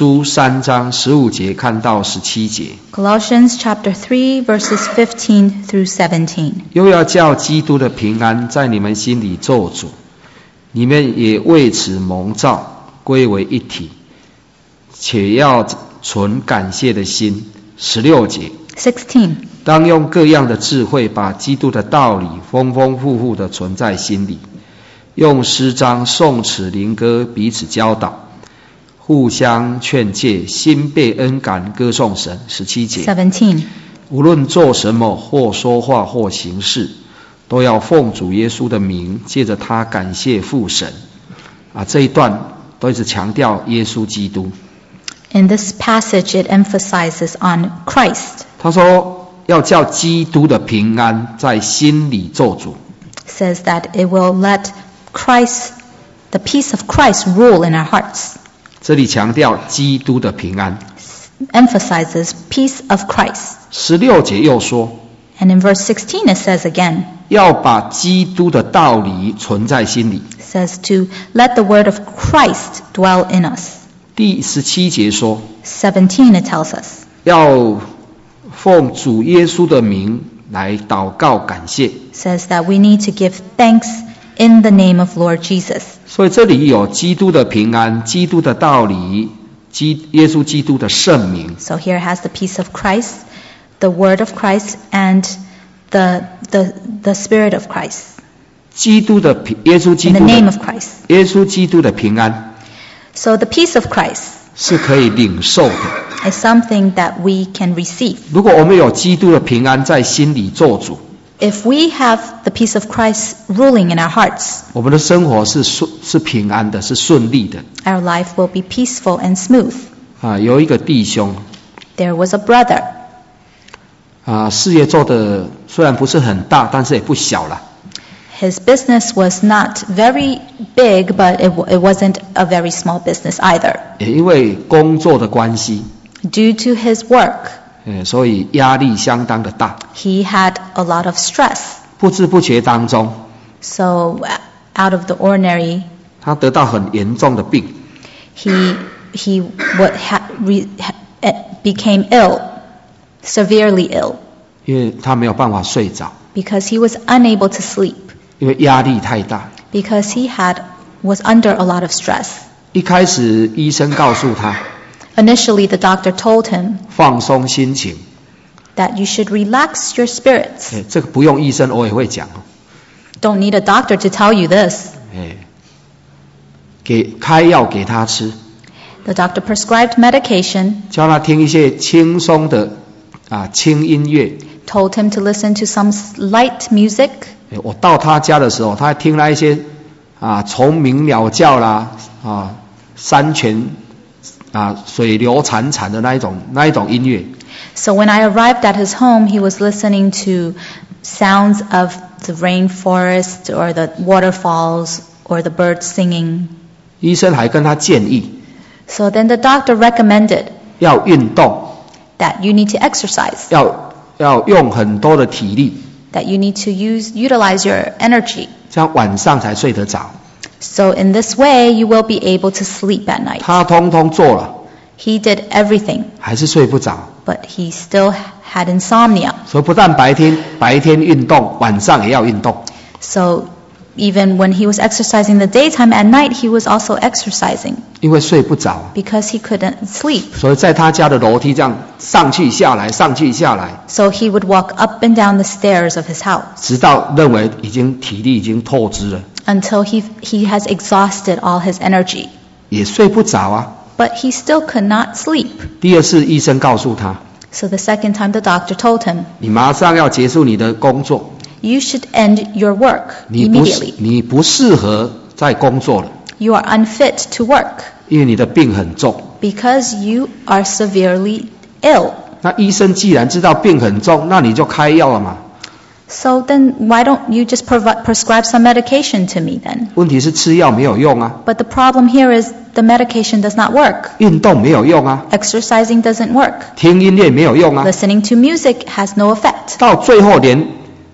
Speaker 5: 3章15节看到17节。
Speaker 1: Colossians chapter 3 verses 15 through 17.
Speaker 5: 又要叫基督的平安在你们心里做主，你们也为此蒙召，归为一体，且要存感谢的心。16节。
Speaker 1: 16.
Speaker 5: 当用各样的智慧，把基督的道理丰丰富富地存在心里，用诗章、颂词、灵歌彼此教导，互相劝诫，心被恩感，歌颂神。17节。
Speaker 1: 17.
Speaker 5: 无论做什么，或说话，或行事，都要奉主耶稣的名，借着他感谢父神。这一段都一直强调耶稣基督。
Speaker 1: In this passage, it emphasizes on Christ.
Speaker 5: 他说要叫基督的平安在心里做主。
Speaker 1: Says that it will let Christ, the peace of Christ, rule in our hearts.
Speaker 5: 这里强调基督的平安。
Speaker 1: Emphasizes peace of Christ.
Speaker 5: 16节又说。
Speaker 1: And in verse 16 it says again.
Speaker 5: 要把基督的道理存在心里。
Speaker 1: Says to let the word of Christ dwell in us.
Speaker 5: 第17节说。
Speaker 1: 17 it tells us.
Speaker 5: 要奉主耶稣的名来祷告感谢。
Speaker 1: Says that we need to give thanks in the name of Lord Jesus.
Speaker 5: 所以这里有基督的平安，基督的道理，耶稣基督的圣名。
Speaker 1: So here has the peace of Christ, the word of Christ, and the spirit of Christ.
Speaker 5: 基督的耶稣基督的
Speaker 1: In the name of Christ.
Speaker 5: 耶稣基督的平安。
Speaker 1: So the peace of Christ
Speaker 5: 是可以领受的。
Speaker 1: is something that we can receive.
Speaker 5: 如果我们有基督的平安在心里做主。
Speaker 1: If we have the peace of Christ ruling in our hearts,
Speaker 5: 我们的生活是平安的，是顺利的。
Speaker 1: Our life will be peaceful and smooth.
Speaker 5: 有一个弟兄
Speaker 1: There was a brother.
Speaker 5: 事业做的虽然不是很大，但是也不小了。
Speaker 1: His business was not very big, but it wasn't a very small business either.
Speaker 5: 也因为工作的关系
Speaker 1: Due to his work,
Speaker 5: 所以压力相当的大。
Speaker 1: He had a lot of stress.
Speaker 5: 不知不觉当中，
Speaker 1: So out of the ordinary,
Speaker 5: 他得到很严重的病，
Speaker 1: he became ill, severely ill,
Speaker 5: 因为他没有办法睡着，
Speaker 1: because he was unable to sleep,
Speaker 5: 因为压力太大。
Speaker 1: because he was under a lot of stress.
Speaker 5: 一开始医生告诉他
Speaker 1: Initially, the doctor told him
Speaker 5: 放松心情，
Speaker 1: that you should relax your spirits.
Speaker 5: 这个不用医生我也会讲，
Speaker 1: Don't need a doctor to tell you this.
Speaker 5: 开药给他吃，
Speaker 1: The doctor prescribed medication,
Speaker 5: 教他听一些轻松的轻音乐。
Speaker 1: told him to listen to some light music.
Speaker 5: 我到他家的时候，他还听了一些虫鸣鸟叫啦，山泉水流潺潺的那一种音乐。
Speaker 1: So when I arrived at his home, he was listening to sounds of the rainforest or the waterfalls or the birds singing.
Speaker 5: 医生还跟他建议
Speaker 1: So then the doctor recommended
Speaker 5: 要运动，
Speaker 1: that you need to exercise,
Speaker 5: 要用很多的体力，
Speaker 1: that you need to utilize your energy.
Speaker 5: 这样晚上才睡得着。
Speaker 1: So in this way, you will be able to sleep at night.
Speaker 5: 他通通做了，
Speaker 1: He did everything,
Speaker 5: 还是睡不着。
Speaker 1: but he still had insomnia.
Speaker 5: 所以不但白天运动，晚上也要运动。
Speaker 1: So even when he was exercising the daytime, at night he was also exercising
Speaker 5: 因为睡不着，
Speaker 1: because he couldn't sleep.
Speaker 5: 所以在他家的楼梯这样上去下来，上去下来，
Speaker 1: So he would walk up and down the stairs of his house
Speaker 5: 直到认为体力已经透支了，
Speaker 1: until he has exhausted all his energy.
Speaker 5: 也睡不着啊。
Speaker 1: But he still could not sleep.
Speaker 5: 第二次医生告诉他，
Speaker 1: So the second time the doctor told him,
Speaker 5: 你马上要结束你的工作，
Speaker 1: you should end your work
Speaker 5: 你不适合再工作了，
Speaker 1: You are unfit to work
Speaker 5: 因为你的病很重。
Speaker 1: because you are severely ill.
Speaker 5: 那医生既然知道病很重，那你就开药了嘛。
Speaker 1: So then why don't you just prescribe some medication to me then?
Speaker 5: 问题是吃药没有用啊，
Speaker 1: But the problem here is the medication does not work.
Speaker 5: 运动没有用啊，
Speaker 1: Exercising doesn't work.
Speaker 5: 听音乐没有用啊，
Speaker 1: Listening to music has no effect.
Speaker 5: 到最后连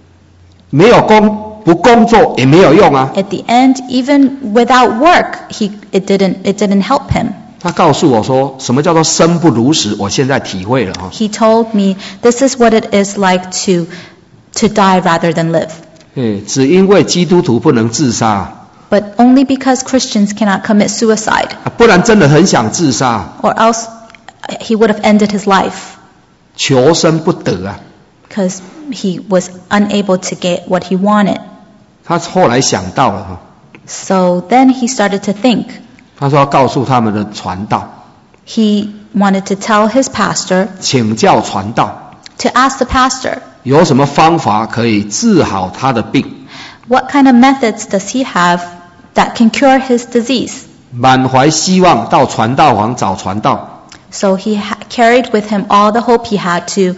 Speaker 5: 不工作也没有用啊。
Speaker 1: At the end, even without work, it didn't help him.
Speaker 5: 他告诉我说，什么叫做生不如死，我现在体会了啊。
Speaker 1: He told me this is what it is like to die rather than live.
Speaker 5: 只因为基督徒不能自杀，
Speaker 1: But only because Christians cannot commit suicide,
Speaker 5: 不然真的很想自杀，
Speaker 1: or else he would have ended his life
Speaker 5: 求生不得啊。
Speaker 1: because he was unable to get what he wanted.
Speaker 5: 他后来想到了，
Speaker 1: So then he started to think.
Speaker 5: 他说要告诉他们的传道，
Speaker 1: He wanted to tell his pastor,
Speaker 5: 请教传道，
Speaker 1: to ask the pastor,
Speaker 5: 有什么方法可以治好他的病。
Speaker 1: what kind of methods does he have that can cure his disease?
Speaker 5: 满怀希望到传道房找传道，
Speaker 1: So he carried with him all the hope he had to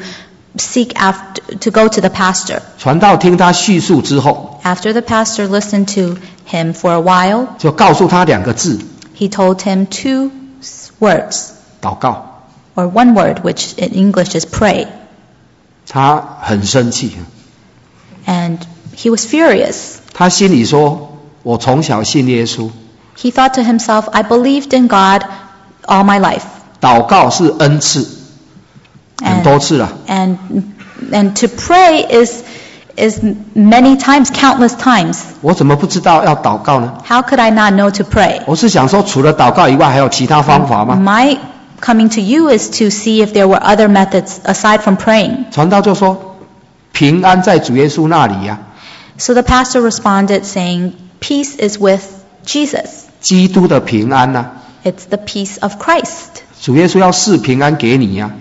Speaker 1: go to the pastor.
Speaker 5: 传道听他叙述之后，
Speaker 1: After the pastor listened to him for a while,
Speaker 5: 就告诉他2个字，
Speaker 1: he told him 2 words,
Speaker 5: 祷告。
Speaker 1: or 1 word, which in English is pray.
Speaker 5: 他很生气，
Speaker 1: And he was furious.
Speaker 5: 他心里说，我从小信耶稣，
Speaker 1: He thought to himself, I believed in God all my life.
Speaker 5: 祷告是恩赐，很多次了。
Speaker 1: And to pray is many times, countless times.
Speaker 5: 我怎么不知道要祷告呢？
Speaker 1: How could I not know to pray?
Speaker 5: 我是想说，除了祷告以外，还有其他方法吗？
Speaker 1: My coming to you is to see if there were other methods aside from praying.
Speaker 5: 传道就说，平安在主耶稣那里呀、
Speaker 1: So the pastor responded saying, peace is with Jesus.
Speaker 5: 基督的平安呐、
Speaker 1: It's the peace of Christ.
Speaker 5: 主耶稣要赐平安给你呀、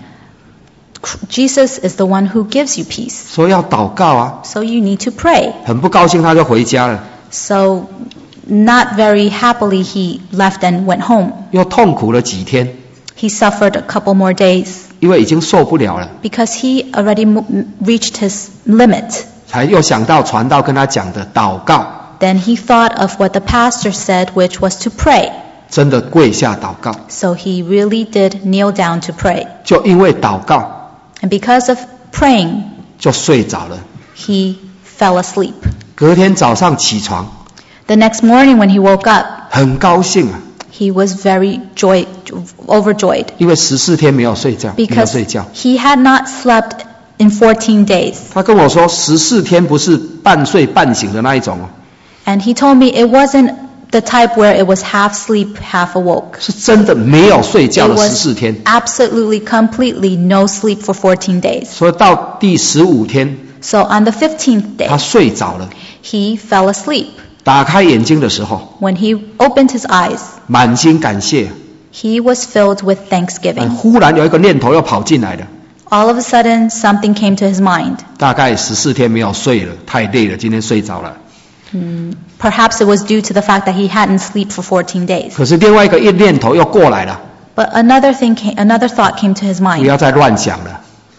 Speaker 1: Jesus is the one who gives you peace.
Speaker 5: 所以要祷告啊。
Speaker 1: So you need to pray.
Speaker 5: 很不高兴，他就回家了，
Speaker 1: So not very happily he left and went home.
Speaker 5: 又痛苦了几天，
Speaker 1: He suffered a couple more days
Speaker 5: 因为已经受不了了，
Speaker 1: because he already reached his limit.
Speaker 5: 才又想到传道跟他讲的祷告，
Speaker 1: Then he thought of what the pastor said, which was to pray.
Speaker 5: 真的跪下祷告。
Speaker 1: So he really did kneel down to pray.
Speaker 5: 就因为祷告，
Speaker 1: And because of praying,
Speaker 5: 就睡着了。
Speaker 1: he fell asleep.
Speaker 5: 隔天早上起床，
Speaker 1: The next morning when he woke up,
Speaker 5: 很高兴啊，
Speaker 1: he was very overjoyed
Speaker 5: 因为14天没有睡觉，没有
Speaker 1: because
Speaker 5: 睡觉。
Speaker 1: he had not slept in 14 days.
Speaker 5: 他跟我说，14天不是半睡半醒的那一种哦，
Speaker 1: And he told me it wasn't the type where it was half sleep, half awoke.
Speaker 5: 是真的没有睡
Speaker 1: It
Speaker 5: 觉的
Speaker 1: was
Speaker 5: 14天。
Speaker 1: absolutely, completely no sleep for 14 days.
Speaker 5: 所以到第15天，
Speaker 1: So on the 15th day,
Speaker 5: 他睡着了，
Speaker 1: he fell asleep.
Speaker 5: 打开眼睛的时候，
Speaker 1: When he opened his eyes,
Speaker 5: 满心感谢，
Speaker 1: he was filled with thanksgiving.
Speaker 5: 忽然有一个念头又跑进来了，
Speaker 1: All of a sudden, something came to his mind.
Speaker 5: 大概14天没有睡了，太累了，今天睡着了。
Speaker 1: Perhaps it was due to the fact that he hadn't slept for 14 days.
Speaker 5: 可是另外一个念头又过来了，
Speaker 1: But another thought came to his
Speaker 5: 不
Speaker 1: mind,
Speaker 5: 要再乱想了。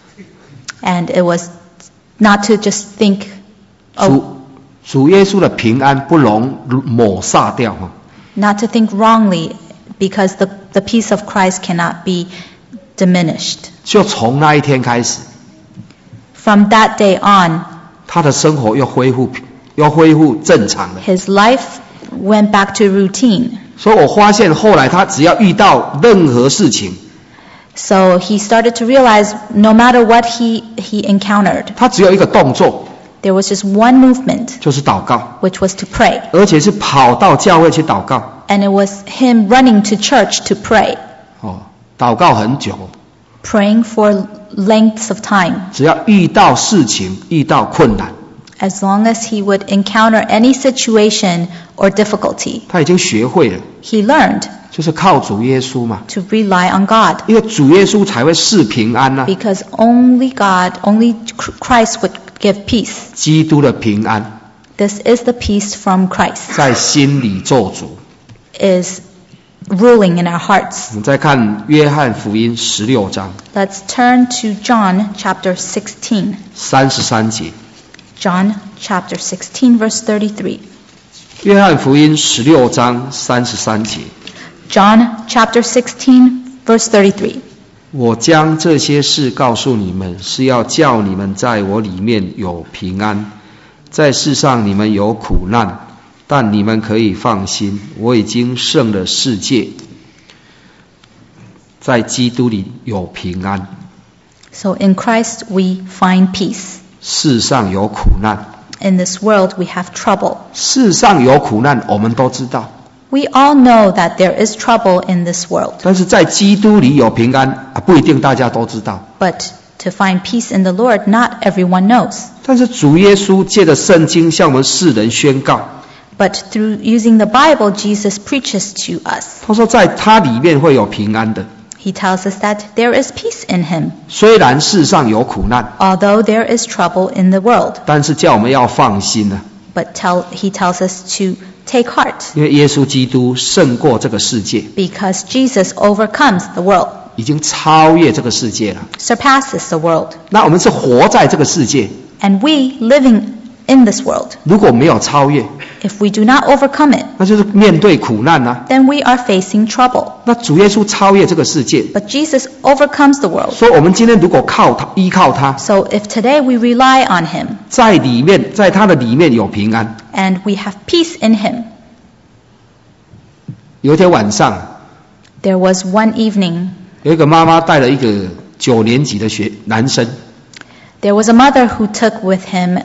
Speaker 1: and it was not to just think, oh,
Speaker 5: 主耶稣的平安不容抹煞掉哈。
Speaker 1: not to think wrongly, because the peace of Christ cannot be diminished.
Speaker 5: 就从那一天开始，
Speaker 1: From that day on,
Speaker 5: 他的生活又恢复正常了。
Speaker 1: his life went back to routine.
Speaker 5: 所以我发现后来他只要遇到任何事情，
Speaker 1: So he started to realize no matter what he encountered,
Speaker 5: 他只有一个动作，
Speaker 1: there was just one movement,
Speaker 5: 就是祷告，
Speaker 1: which was to pray.
Speaker 5: 而且是跑到教会去祷告。
Speaker 1: And it was him running to church to pray,
Speaker 5: 哦，祷告很久，
Speaker 1: praying for lengths of time.
Speaker 5: 只要遇到事情、遇到困难，
Speaker 1: As long as he would encounter any situation or difficulty,
Speaker 5: 他已经学会了，
Speaker 1: he learned
Speaker 5: 就是靠主耶稣嘛，
Speaker 1: to rely on God.
Speaker 5: 因为主耶稣才会赐平安呐、
Speaker 1: Because only God, only Christ would give peace.
Speaker 5: 基督的平安
Speaker 1: This is the peace from Christ,
Speaker 5: 在心里做主。
Speaker 1: is ruling in our hearts.
Speaker 5: 我们再看约翰福音16章
Speaker 1: Let's turn to John chapter 16.
Speaker 5: 33节。
Speaker 1: John chapter 16 verse 33.
Speaker 5: 约翰福音16章33节。
Speaker 1: John chapter 16 verse 33.
Speaker 5: 我将这些事告诉你们，是要叫你们在我里面有平安。在世上你们有苦难，但你们可以放心，我已经胜了世界。在基督里有平安，
Speaker 1: So in Christ we find peace.
Speaker 5: 世上有苦难，
Speaker 1: In this world we have trouble.
Speaker 5: 世上有苦难，我们都知道。
Speaker 1: We all know that there is trouble in this world.
Speaker 5: 但是在基督里有平安不一定大家都知道。
Speaker 1: But to find peace in the Lord, not everyone knows.
Speaker 5: 但是主耶稣借着圣经向我们世人宣告，
Speaker 1: But through using the Bible, Jesus preaches to us.
Speaker 5: 他说在他里面会有平安的。
Speaker 1: He tells us that there is peace in Him.
Speaker 5: 虽然世上有苦难，
Speaker 1: Although there is trouble in the world,
Speaker 5: 但是叫我们要放心啊，
Speaker 1: but He tells us to take heart,
Speaker 5: 因为耶稣基督胜过这个世界，
Speaker 1: because Jesus overcomes the world,
Speaker 5: 已经超越这个世界了。
Speaker 1: surpasses the world.
Speaker 5: 那我们是活在这个世界，
Speaker 1: And we living in this world,
Speaker 5: 如果没有超越，
Speaker 1: if we do not overcome it,
Speaker 5: 那就是面对苦难啊。
Speaker 1: then we are facing trouble.
Speaker 5: 那主耶稣超越这个世界，
Speaker 1: But Jesus overcomes the world.
Speaker 5: 所以我们今天如果靠他、依靠他，
Speaker 1: So if today we rely on Him
Speaker 5: 在里面，在他的里面有平安。
Speaker 1: and we have peace in Him,
Speaker 5: 有一天晚上，
Speaker 1: there was one evening,
Speaker 5: 有一个妈妈带了一个9年级的男生，
Speaker 1: there was a mother who took with him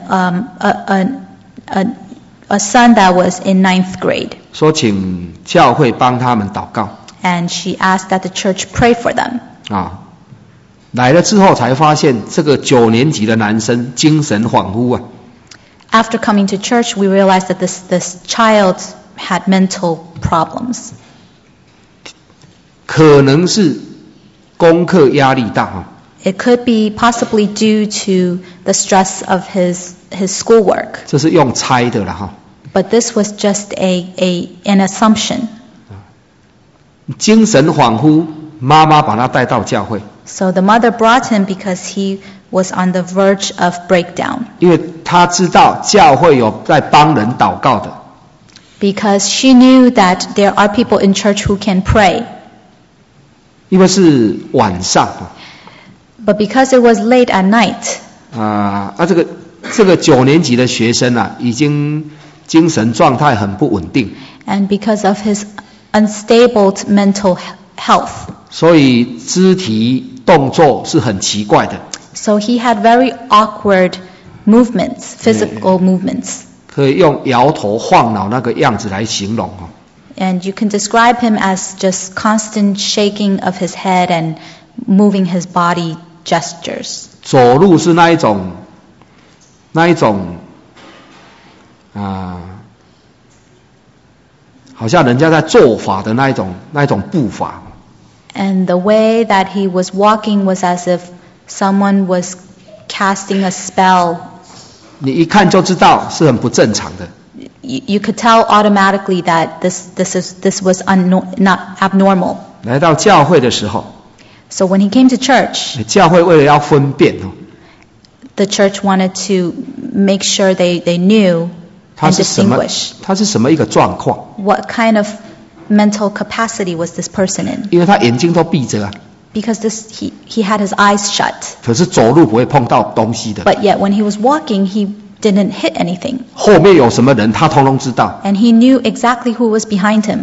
Speaker 1: a son that was in 9th grade,
Speaker 5: 说请教会帮他们祷告
Speaker 1: and she asked that the church pray for them.
Speaker 5: 啊。来了之后才发现，这个9年级的男生精神恍惚啊，
Speaker 1: After coming to church, we realized that this child had mental problems.
Speaker 5: 可能是功课压力大啊。
Speaker 1: It could be possibly due to the stress of his schoolwork,
Speaker 5: 这是用猜的了哈。
Speaker 1: but this was just an assumption.
Speaker 5: 精神恍惚，妈妈把他带到教会，
Speaker 1: So the mother brought him because he was on the verge of breakdown,
Speaker 5: 因为他知道教会有在帮人祷告的，
Speaker 1: because she knew that there are people in church who can pray.
Speaker 5: 因为是晚上啊，
Speaker 1: But because it was late at night,
Speaker 5: 这个9年级的学生啊，已经精神状态很不稳定，
Speaker 1: and because of his unstable mental health,
Speaker 5: 所以肢体动作是很奇怪的，
Speaker 1: so he had very awkward movements, physical movements.
Speaker 5: 可以用摇头晃脑那个样子来形容哦。
Speaker 1: And you can describe him as just constant shaking of his head and moving his body gestures.
Speaker 5: 走路是那一种好像人家在做法的那一种步伐。
Speaker 1: And the way that he was walking was as if someone was casting a spell.
Speaker 5: 你一看就知道是很不正常的。
Speaker 1: You could tell automatically that this was not abnormal.
Speaker 5: 来到教会的时候，
Speaker 1: So when he came to church,
Speaker 5: 教会为了要分辨哦，
Speaker 1: the church wanted to make sure they knew
Speaker 5: 他
Speaker 1: and
Speaker 5: 是什么
Speaker 1: distinguish
Speaker 5: 他是什么一个状况，
Speaker 1: what kind of mental capacity was this person in.
Speaker 5: 因为他眼睛都闭着啊，
Speaker 1: Because he had his eyes shut.
Speaker 5: 可是走路不会碰到东西的。
Speaker 1: But yet when he was walking, he didn't hit anything.
Speaker 5: 后面有什么人，他通通知道。
Speaker 1: And he knew exactly who was behind him.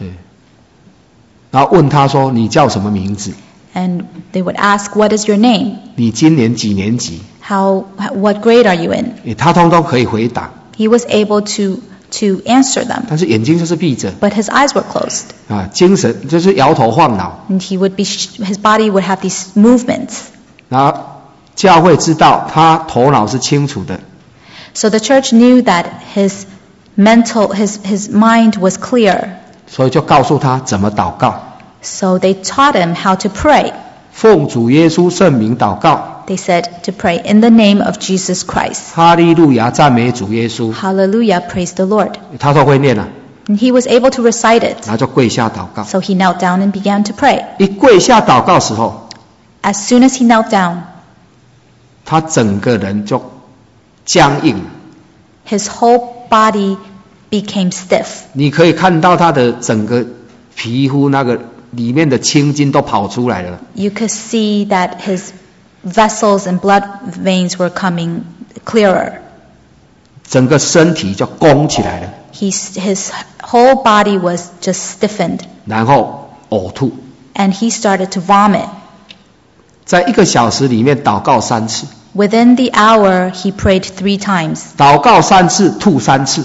Speaker 5: 然后问他说：“你叫什么名字？
Speaker 1: And they would ask, what is your name?
Speaker 5: 你今年几年级？”
Speaker 1: What grade are you in?
Speaker 5: 他通通可以回答，
Speaker 1: He was able to answer them.
Speaker 5: 但是眼睛就是闭着
Speaker 1: But his eyes were closed.
Speaker 5: 啊，精神就是摇头晃脑。
Speaker 1: And his body would have these movements.
Speaker 5: 然后教会知道他头脑是清楚的，
Speaker 1: So the church knew that his mind was clear.
Speaker 5: 所以就告诉他怎么祷告。
Speaker 1: So they taught him how to pray.
Speaker 5: 奉主耶稣圣名祷告，
Speaker 1: They said to pray in the name of Jesus Christ.
Speaker 5: 哈利路亚，赞美主耶稣。
Speaker 1: Hallelujah, praise the Lord.
Speaker 5: 他都会念啊，
Speaker 1: And he was able to recite it.
Speaker 5: 然后就跪下祷告。
Speaker 1: So he knelt down and began to pray.
Speaker 5: 一跪下祷告时候，
Speaker 1: As soon as he knelt down,
Speaker 5: 他整个人就僵硬，
Speaker 1: his whole body became stiff.
Speaker 5: 你可以看到他的整个皮肤那个里面的青筋都跑出来了。
Speaker 1: You could see that his vessels and blood veins were coming clearer.
Speaker 5: 整个身体就弓起来了，
Speaker 1: His whole body was just stiffened,
Speaker 5: 然后呕吐，
Speaker 1: and he started to vomit.
Speaker 5: 在1个小时里面祷告3次，
Speaker 1: Within the hour, he prayed 3 times.
Speaker 5: 祷告3次，吐3次，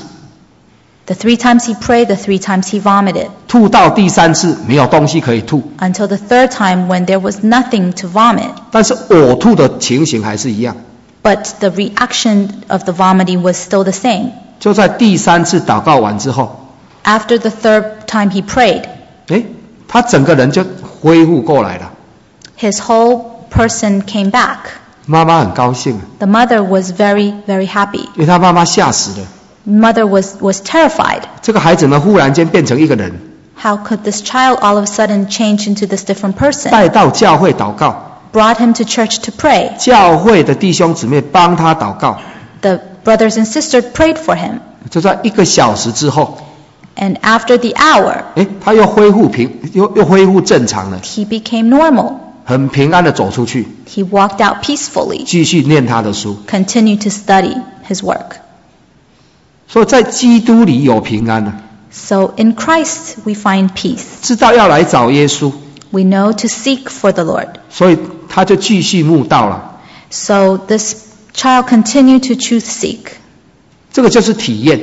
Speaker 1: The 3 times he prayed, the 3 times he vomited.
Speaker 5: 吐到第3次没有东西可以吐，
Speaker 1: Until the 3rd time when there was nothing to vomit.
Speaker 5: 但是呕吐的情形还是一样。
Speaker 1: But the reaction of the vomiting was still the same.
Speaker 5: 就在第3次祷告完之后，
Speaker 1: After the 3rd time he prayed,
Speaker 5: 他整个人就恢复过来了。
Speaker 1: his whole person came back.
Speaker 5: 妈妈很高兴，
Speaker 1: The mother was very, very happy.
Speaker 5: 因为他妈妈吓死了。
Speaker 1: Mother was terrified.
Speaker 5: 这个孩子呢，忽然间变成一个人，
Speaker 1: How could this child all of a sudden change into this different person?
Speaker 5: 带到教会祷告，
Speaker 1: Brought him to church to pray.
Speaker 5: 教会的弟兄姊妹帮他祷告。
Speaker 1: The brothers and sisters prayed for him.
Speaker 5: 就在1个小时之后，
Speaker 1: And after the hour,
Speaker 5: 他又恢复正常了，
Speaker 1: he became normal.
Speaker 5: 很平安的走出去，
Speaker 1: He walked out peacefully,
Speaker 5: 继续念他的书。
Speaker 1: continued to study his work.
Speaker 5: 所以在基督里有平安了，
Speaker 1: So in Christ we find peace.
Speaker 5: 知道要来找耶稣，
Speaker 1: We know to seek for the Lord.
Speaker 5: 所以他就继续慕道了。
Speaker 1: So this child continued to choose seek.
Speaker 5: 这个就是体验，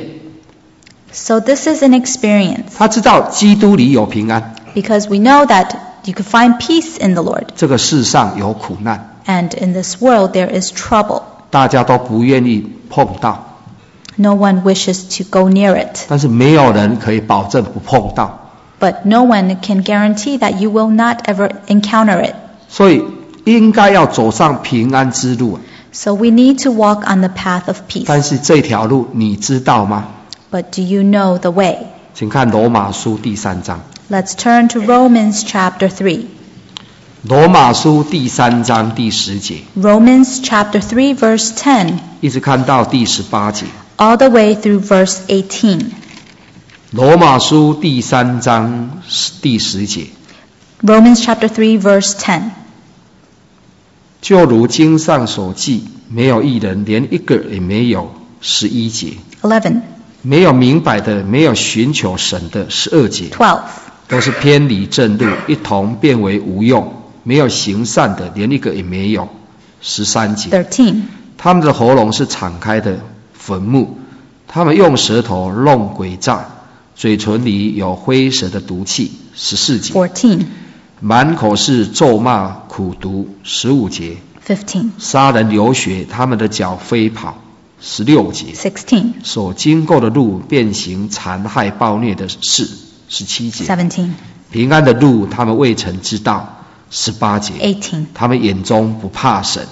Speaker 1: So this is an experience,
Speaker 5: 他知道基督里有平安，
Speaker 1: because we know that you can find peace in the Lord.
Speaker 5: 这个世上有苦难，
Speaker 1: And in this world there is trouble.
Speaker 5: 大家都不愿意碰到，
Speaker 1: No one wishes to go near it.
Speaker 5: 但是没有人可以保证不碰到。
Speaker 1: But no one can guarantee that you will not ever encounter it.
Speaker 5: 所以应该要走上平安之路，
Speaker 1: So we need to walk on the path of peace.
Speaker 5: 但是这条路你知道吗？
Speaker 1: But do you know the way?
Speaker 5: 请看罗马书第3章。
Speaker 1: Let's turn to Romans chapter 3.
Speaker 5: 罗马书第3章第10节，
Speaker 1: Romans chapter 3 verse 10,
Speaker 5: 一直看到第18节。
Speaker 1: all the way through verse 18.
Speaker 5: 罗马书第3章第10节，
Speaker 1: Romans chapter 3 verse 10.
Speaker 5: 就如经上所记，没有义人，连一个也没有。11节。
Speaker 1: 11.
Speaker 5: 没有明白的，没有寻求神的。12节。
Speaker 1: 12.
Speaker 5: 都是偏离正路，一同变为无用。没有行善的，连一个也没有。13节。
Speaker 1: 13.
Speaker 5: 他们的喉咙是敞开的坟墓，他们用舌头弄诡诈，嘴唇里有灰蛇的毒气。14节。
Speaker 1: 14.
Speaker 5: 满口是咒骂苦毒。15节。
Speaker 1: 15.
Speaker 5: 杀人流血，他们的脚飞跑。16节。
Speaker 1: 16.
Speaker 5: 所经过的路，变行残害暴虐的事。17节。
Speaker 1: 17.
Speaker 5: 平安的路，他们未曾知道。18节。
Speaker 1: 18.
Speaker 5: 他们眼中不怕神。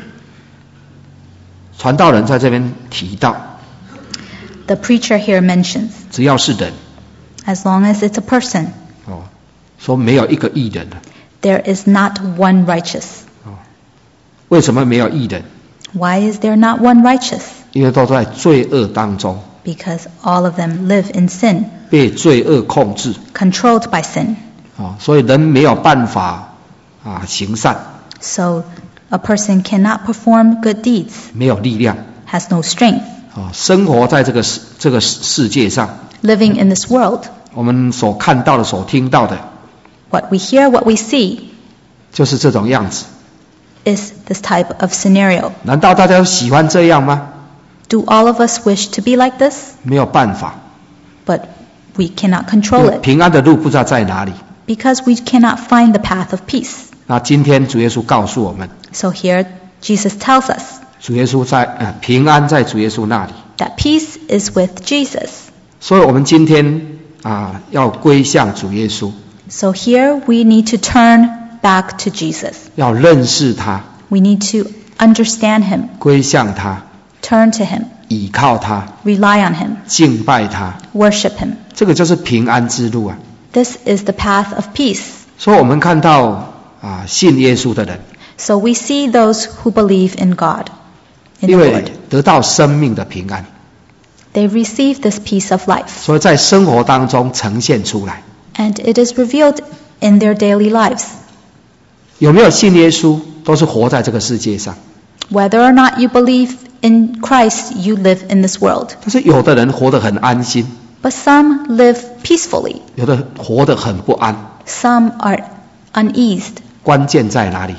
Speaker 5: 传道人在这边提到，
Speaker 1: The preacher here mentions,
Speaker 5: 只要是人，
Speaker 1: as long as it's a person,
Speaker 5: 说没有一个义人。
Speaker 1: there is not one righteous.
Speaker 5: 为什么没有义人？
Speaker 1: Why is there not one righteous?
Speaker 5: 因为都在罪恶当中，
Speaker 1: Because all of them live in sin,
Speaker 5: 被罪恶控制。
Speaker 1: controlled by sin.
Speaker 5: 所以人没有办法行善，
Speaker 1: So a person cannot perform good deeds,
Speaker 5: 没有力量，
Speaker 1: has no strength.
Speaker 5: 生活在这个世界上，
Speaker 1: Living in this world,
Speaker 5: 我们所看到的、所听到的，
Speaker 1: what we hear, what we see,
Speaker 5: 就是这种样子。
Speaker 1: is this type of scenario.
Speaker 5: 难道大家都喜欢这样吗？
Speaker 1: Do all of us wish to be like this?
Speaker 5: 没有办法，
Speaker 1: But we cannot control it
Speaker 5: 平安的路不知道在哪里。
Speaker 1: because we cannot find the path of peace.
Speaker 5: 那今天主耶稣告诉我们，
Speaker 1: So here Jesus tells us
Speaker 5: 主耶稣平安在主耶稣那里。
Speaker 1: that peace is with Jesus.
Speaker 5: 所以我们今天要归向主耶稣，
Speaker 1: So here we need to turn back to Jesus.
Speaker 5: 要认识他，
Speaker 1: We need to understand him,
Speaker 5: 归向他，
Speaker 1: turn to him,
Speaker 5: 倚靠他，
Speaker 1: rely on him,
Speaker 5: 敬拜他，
Speaker 1: worship him.
Speaker 5: 这个就是平安之路啊。
Speaker 1: This is the path of peace.
Speaker 5: 所以我们看到信耶稣的人，
Speaker 1: So we see those who believe in God, in
Speaker 5: 因
Speaker 1: the
Speaker 5: 为
Speaker 1: Lord.
Speaker 5: 得到生命的平安，
Speaker 1: They receive this peace of life,
Speaker 5: 所以在生活当中呈现出来。
Speaker 1: and it is revealed in their daily lives.
Speaker 5: 有没有信耶稣，都是活在这个世界上。
Speaker 1: Whether or not you believe in Christ, you live in this world.
Speaker 5: 但是有的人活得很安心，
Speaker 1: But some live peacefully.
Speaker 5: 有的活得很不安。
Speaker 1: Some are uneased.
Speaker 5: 关键在哪里？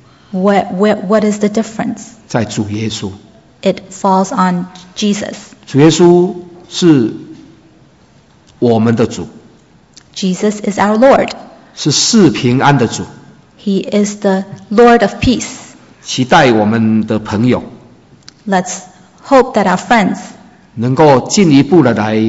Speaker 1: What is the difference?
Speaker 5: 在主耶稣。
Speaker 1: It falls on Jesus.
Speaker 5: 主耶稣是我们的主，
Speaker 1: Jesus is our Lord.
Speaker 5: 是赐平安的主。
Speaker 1: He is the Lord of peace.
Speaker 5: 期待我们的朋友
Speaker 1: Let's hope that our friends
Speaker 5: 能够进一步的来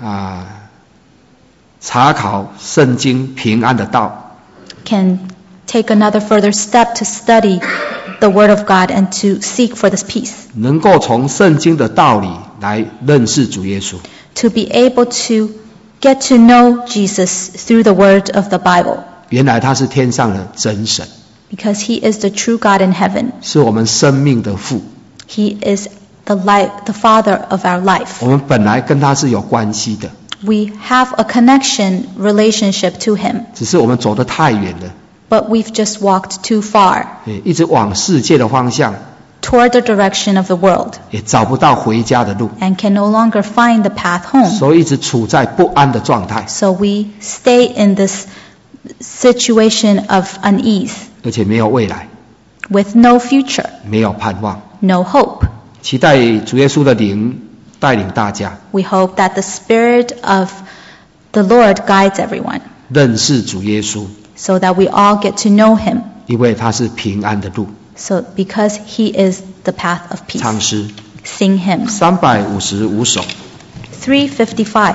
Speaker 5: 查考圣经平安的道，
Speaker 1: can take another further step to study the Word of God and to seek for this peace.
Speaker 5: 能够从圣经的道理来认识主耶稣。
Speaker 1: To be able to get to know Jesus through the Word of the Bible.
Speaker 5: 原来他是天上的真神，
Speaker 1: Because He is the true God in heaven.
Speaker 5: 是我们生命的父。
Speaker 1: He is the Father of our life.
Speaker 5: 我们本来跟他是有关系的，
Speaker 1: We have a connection, relationship to Him.
Speaker 5: 只是我们走得太远了，
Speaker 1: But we've just walked too far
Speaker 5: 一直往世界的方向，
Speaker 1: toward the direction of the world
Speaker 5: 也找不到回家的路，
Speaker 1: and can no longer find the path home.
Speaker 5: 所以一直处在不安的状态，
Speaker 1: So we stay in this situation of unease
Speaker 5: 而且没有未来，
Speaker 1: with no future,
Speaker 5: 没有盼望。
Speaker 1: no hope.
Speaker 5: 期待主耶稣的灵带领大家
Speaker 1: We hope that the Spirit of the Lord guides everyone
Speaker 5: 认识主耶稣，
Speaker 1: so that we all get to know Him.
Speaker 5: 因为他是平安的路。
Speaker 1: So because He is the path of peace.
Speaker 5: 唱诗
Speaker 1: Sing hymns.
Speaker 5: 355首。
Speaker 1: 355.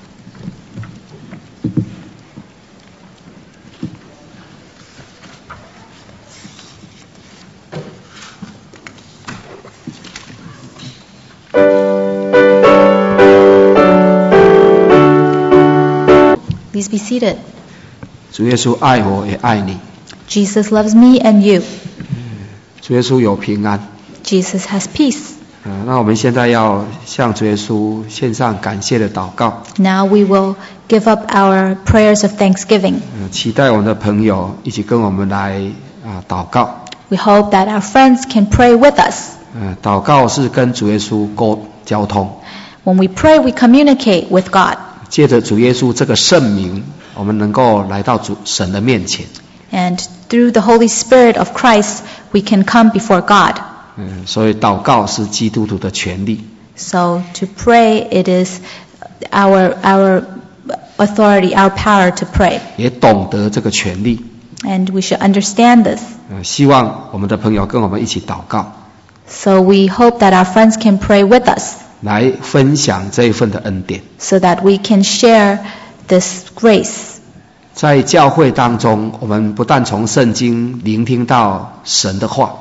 Speaker 1: Please be seated.
Speaker 5: 主耶稣爱我也爱你，
Speaker 1: Jesus loves me and you.
Speaker 5: 主耶稣有平安。
Speaker 1: Jesus has peace.
Speaker 5: 那我们现在要向主耶稣献上感谢的祷告。
Speaker 1: Now we will give up our prayers of thanksgiving.
Speaker 5: 期待我们的朋友一起跟我们来祷告。
Speaker 1: We hope that our friends can pray with us.
Speaker 5: 祷告是跟主耶稣交通。
Speaker 1: When we pray, we communicate with God.
Speaker 5: 借着主耶稣这个圣名，我们能够来到神的面前。
Speaker 1: And through the Holy Spirit of Christ, we can come before God.
Speaker 5: 所以祷告是基督徒的权利。
Speaker 1: So to pray, it is our authority, our power to pray.
Speaker 5: 也懂得这个权利。
Speaker 1: And we should understand this.
Speaker 5: 希望我们的朋友跟我们一起祷告。
Speaker 1: So we hope that our friends can pray with us.
Speaker 5: 来分享这一份的恩典。
Speaker 1: So that we can share this grace.
Speaker 5: 在教会当中，我们不但从圣经聆听到神的话。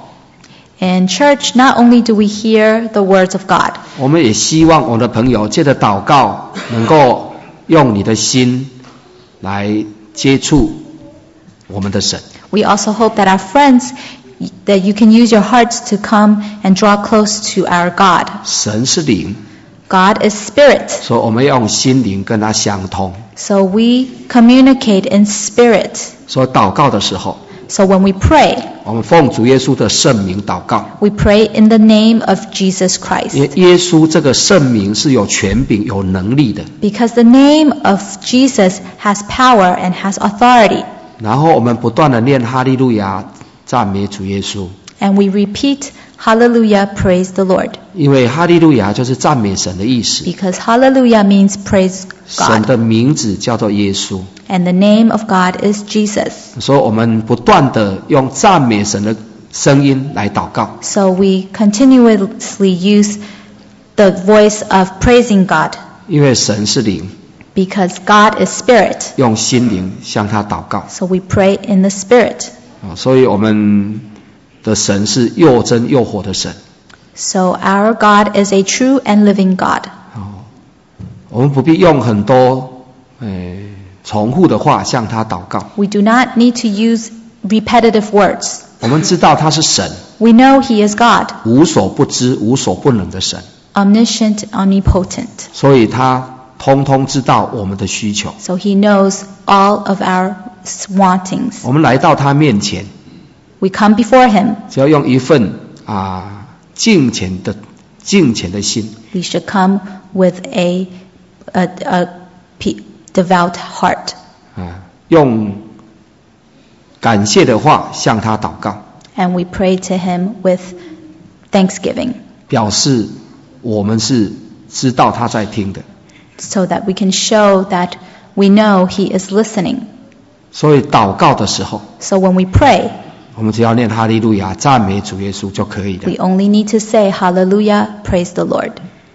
Speaker 1: In church, not only do we hear the words of God.
Speaker 5: 我们也希望我们的朋友借着祷告，能够用你的心来接触我们的神。
Speaker 1: We also hope that our friends, that you can use your hearts to come and draw close to our God.
Speaker 5: 神是灵。
Speaker 1: God is spirit.
Speaker 5: 所以我们要用心灵跟他相通。
Speaker 1: So we communicate in spirit.
Speaker 5: 所以祷告的时候，
Speaker 1: So when we pray,
Speaker 5: 我们奉主耶稣的圣名祷告。
Speaker 1: we pray in the name of Jesus Christ.
Speaker 5: 因为耶稣这个圣名是有权柄、有能力的。
Speaker 1: Because the name of Jesus has power and has authority.
Speaker 5: 然后我们不断的念哈利路亚，赞美主耶稣。
Speaker 1: And we repeat, Hallelujah, praise the Lord.
Speaker 5: 因为哈利路亚就是赞美神的意思。
Speaker 1: Because Hallelujah means praise
Speaker 5: 神
Speaker 1: God.
Speaker 5: 的名字叫做耶稣。
Speaker 1: And the name of God is Jesus.
Speaker 5: 所以我们不断的用赞美神的声音来祷告。
Speaker 1: So we continuously use the voice of praising God.
Speaker 5: 因为神是灵。
Speaker 1: Because God is spirit.
Speaker 5: 用心灵向他祷告。
Speaker 1: So we pray in the spirit.
Speaker 5: 所以我们的神是又真又活的神。
Speaker 1: So our God is a true and living God.
Speaker 5: 我们不必用很多重复的话向他祷告。
Speaker 1: We do not need to use repetitive words.
Speaker 5: 我们知道他是神，
Speaker 1: We know He is God,
Speaker 5: 无所不知、无所不能的神，
Speaker 1: omniscient, omnipotent.
Speaker 5: 所以他通通知道我们的需求。
Speaker 1: So He knows all of our wantings.
Speaker 5: 我们来到他面前，
Speaker 1: We come before Him.
Speaker 5: 只要用一份敬虔的心，
Speaker 1: We should come with a devout heart.
Speaker 5: 用感谢的话向他祷告，
Speaker 1: And we pray to Him with thanksgiving,
Speaker 5: 表示我们是知道他在听的。
Speaker 1: so that we can show that we know He is listening.
Speaker 5: 所以祷告的时候，
Speaker 1: So when we pray,
Speaker 5: 我们只要念哈利路亚，赞美主耶稣就可以了。
Speaker 1: we only need to say Hallelujah, praise the Lord.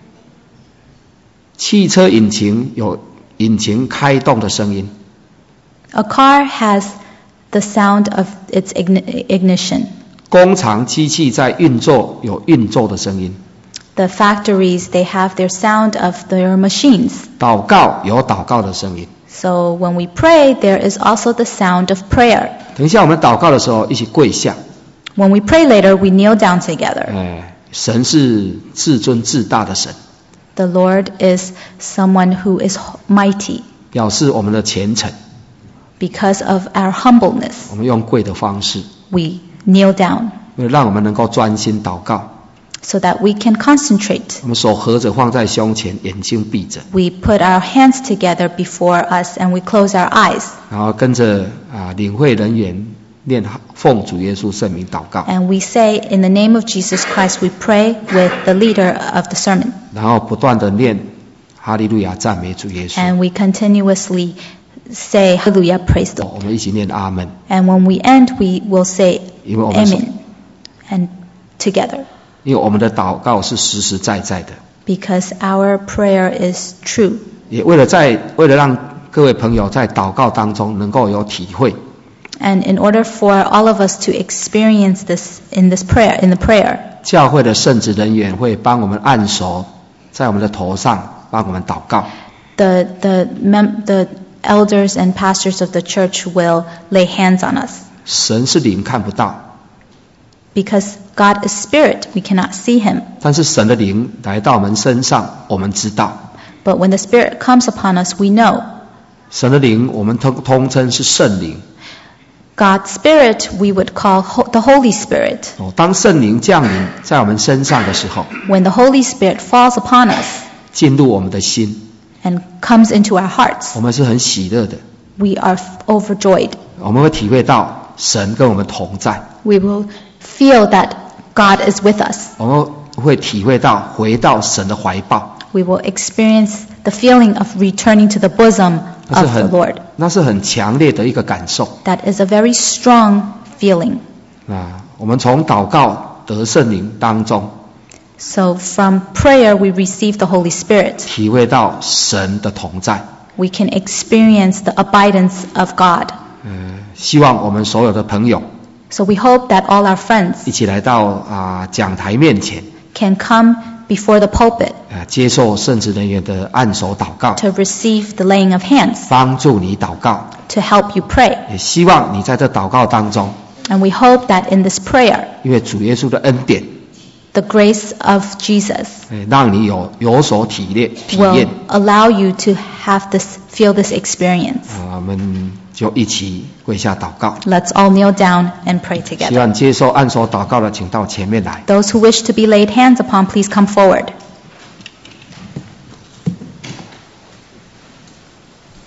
Speaker 5: 汽车引擎有引擎开动的声音，
Speaker 1: A car has the sound of its ignition.
Speaker 5: 工厂机器在运作有运作的声音，
Speaker 1: The factories, they have their sound of their machines.
Speaker 5: 祷告有祷告的声音。
Speaker 1: So when we pray, there is also the sound of prayer.
Speaker 5: 等一下我们祷告的时候一起跪下。
Speaker 1: When we pray later, we kneel down together.
Speaker 5: 神是至尊至大的神，
Speaker 1: The Lord is someone who is mighty.
Speaker 5: 表示我们的虔诚。
Speaker 1: Because of our humbleness,
Speaker 5: 我们用跪的方式，
Speaker 1: we kneel down
Speaker 5: 为了让我们能够专心祷告。
Speaker 1: so that we can concentrate.
Speaker 5: 我们手合着放在胸前，眼睛闭着，
Speaker 1: We put our hands together before us and we close our eyes.
Speaker 5: 然后跟着领会人员念奉主耶稣圣名祷告，
Speaker 1: And we say, in the name of Jesus Christ, we pray with the leader of the sermon.
Speaker 5: 然后不断的念哈利路亚赞美主耶稣。
Speaker 1: And we continuously say, Hallelujah, praise the Lord.
Speaker 5: 我们一起念阿门，
Speaker 1: And when we end, we will say,
Speaker 5: 因为我们
Speaker 1: Amen. And together.
Speaker 5: 因为我们的祷告是实实在在的，
Speaker 1: Because our prayer is true.
Speaker 5: 也为了让各位朋友在祷告当中能够有体会，
Speaker 1: And in order for all of us to experience this in the prayer,
Speaker 5: 教会的圣职人员会帮我们按手在我们的头上，帮我们祷告。
Speaker 1: the elders and pastors of the church will lay hands on us.
Speaker 5: 神是灵，看不到，
Speaker 1: Because God is spirit, we cannot see Him.
Speaker 5: 但是神的灵来到我们身上，我们知道。
Speaker 1: But when the Spirit comes upon us, we know.
Speaker 5: 神的灵我们通称是圣灵。
Speaker 1: God's Spirit we would call the Holy Spirit.
Speaker 5: 当圣灵降临在我们身上的时候，
Speaker 1: When the Holy Spirit falls upon us
Speaker 5: 进入我们的心，
Speaker 1: and comes into our hearts,
Speaker 5: 我们是很喜乐的，
Speaker 1: we are overjoyed.
Speaker 5: 我们会体会到神跟我们同在，
Speaker 1: We will feel that God is with us.
Speaker 5: 我们会体会到回到神的怀抱，
Speaker 1: We will experience the feeling of returning to the bosom
Speaker 5: 那是
Speaker 1: of the
Speaker 5: 很
Speaker 1: Lord.
Speaker 5: 那是很强烈的一个感受
Speaker 1: That is a very strong feeling.
Speaker 5: 啊！我们从祷告得圣灵当中
Speaker 1: So from prayer we receive the Holy Spirit.
Speaker 5: 体会到神的同在，
Speaker 1: We can experience the abidance of God.
Speaker 5: 希望我们所有的朋友
Speaker 1: So we hope that all our friends
Speaker 5: 一起来到讲台面前，
Speaker 1: can come before the pulpit
Speaker 5: 接受圣职人员的按手祷告，
Speaker 1: to receive the laying of hands,
Speaker 5: 帮助你祷告，
Speaker 1: to help you pray.
Speaker 5: 也希望你在这祷告当中，
Speaker 1: And we hope that in this prayer,
Speaker 5: 因为主耶稣的恩典，
Speaker 1: the grace of Jesus
Speaker 5: 让你有所体验。
Speaker 1: will allow you to feel this experience.
Speaker 5: 我们就一起跪下祷告。
Speaker 1: Let's all kneel down and pray
Speaker 5: 希
Speaker 1: together.
Speaker 5: 望接受按手祷告的，请到前面来。
Speaker 1: Those who wish to be laid hands upon, please come forward.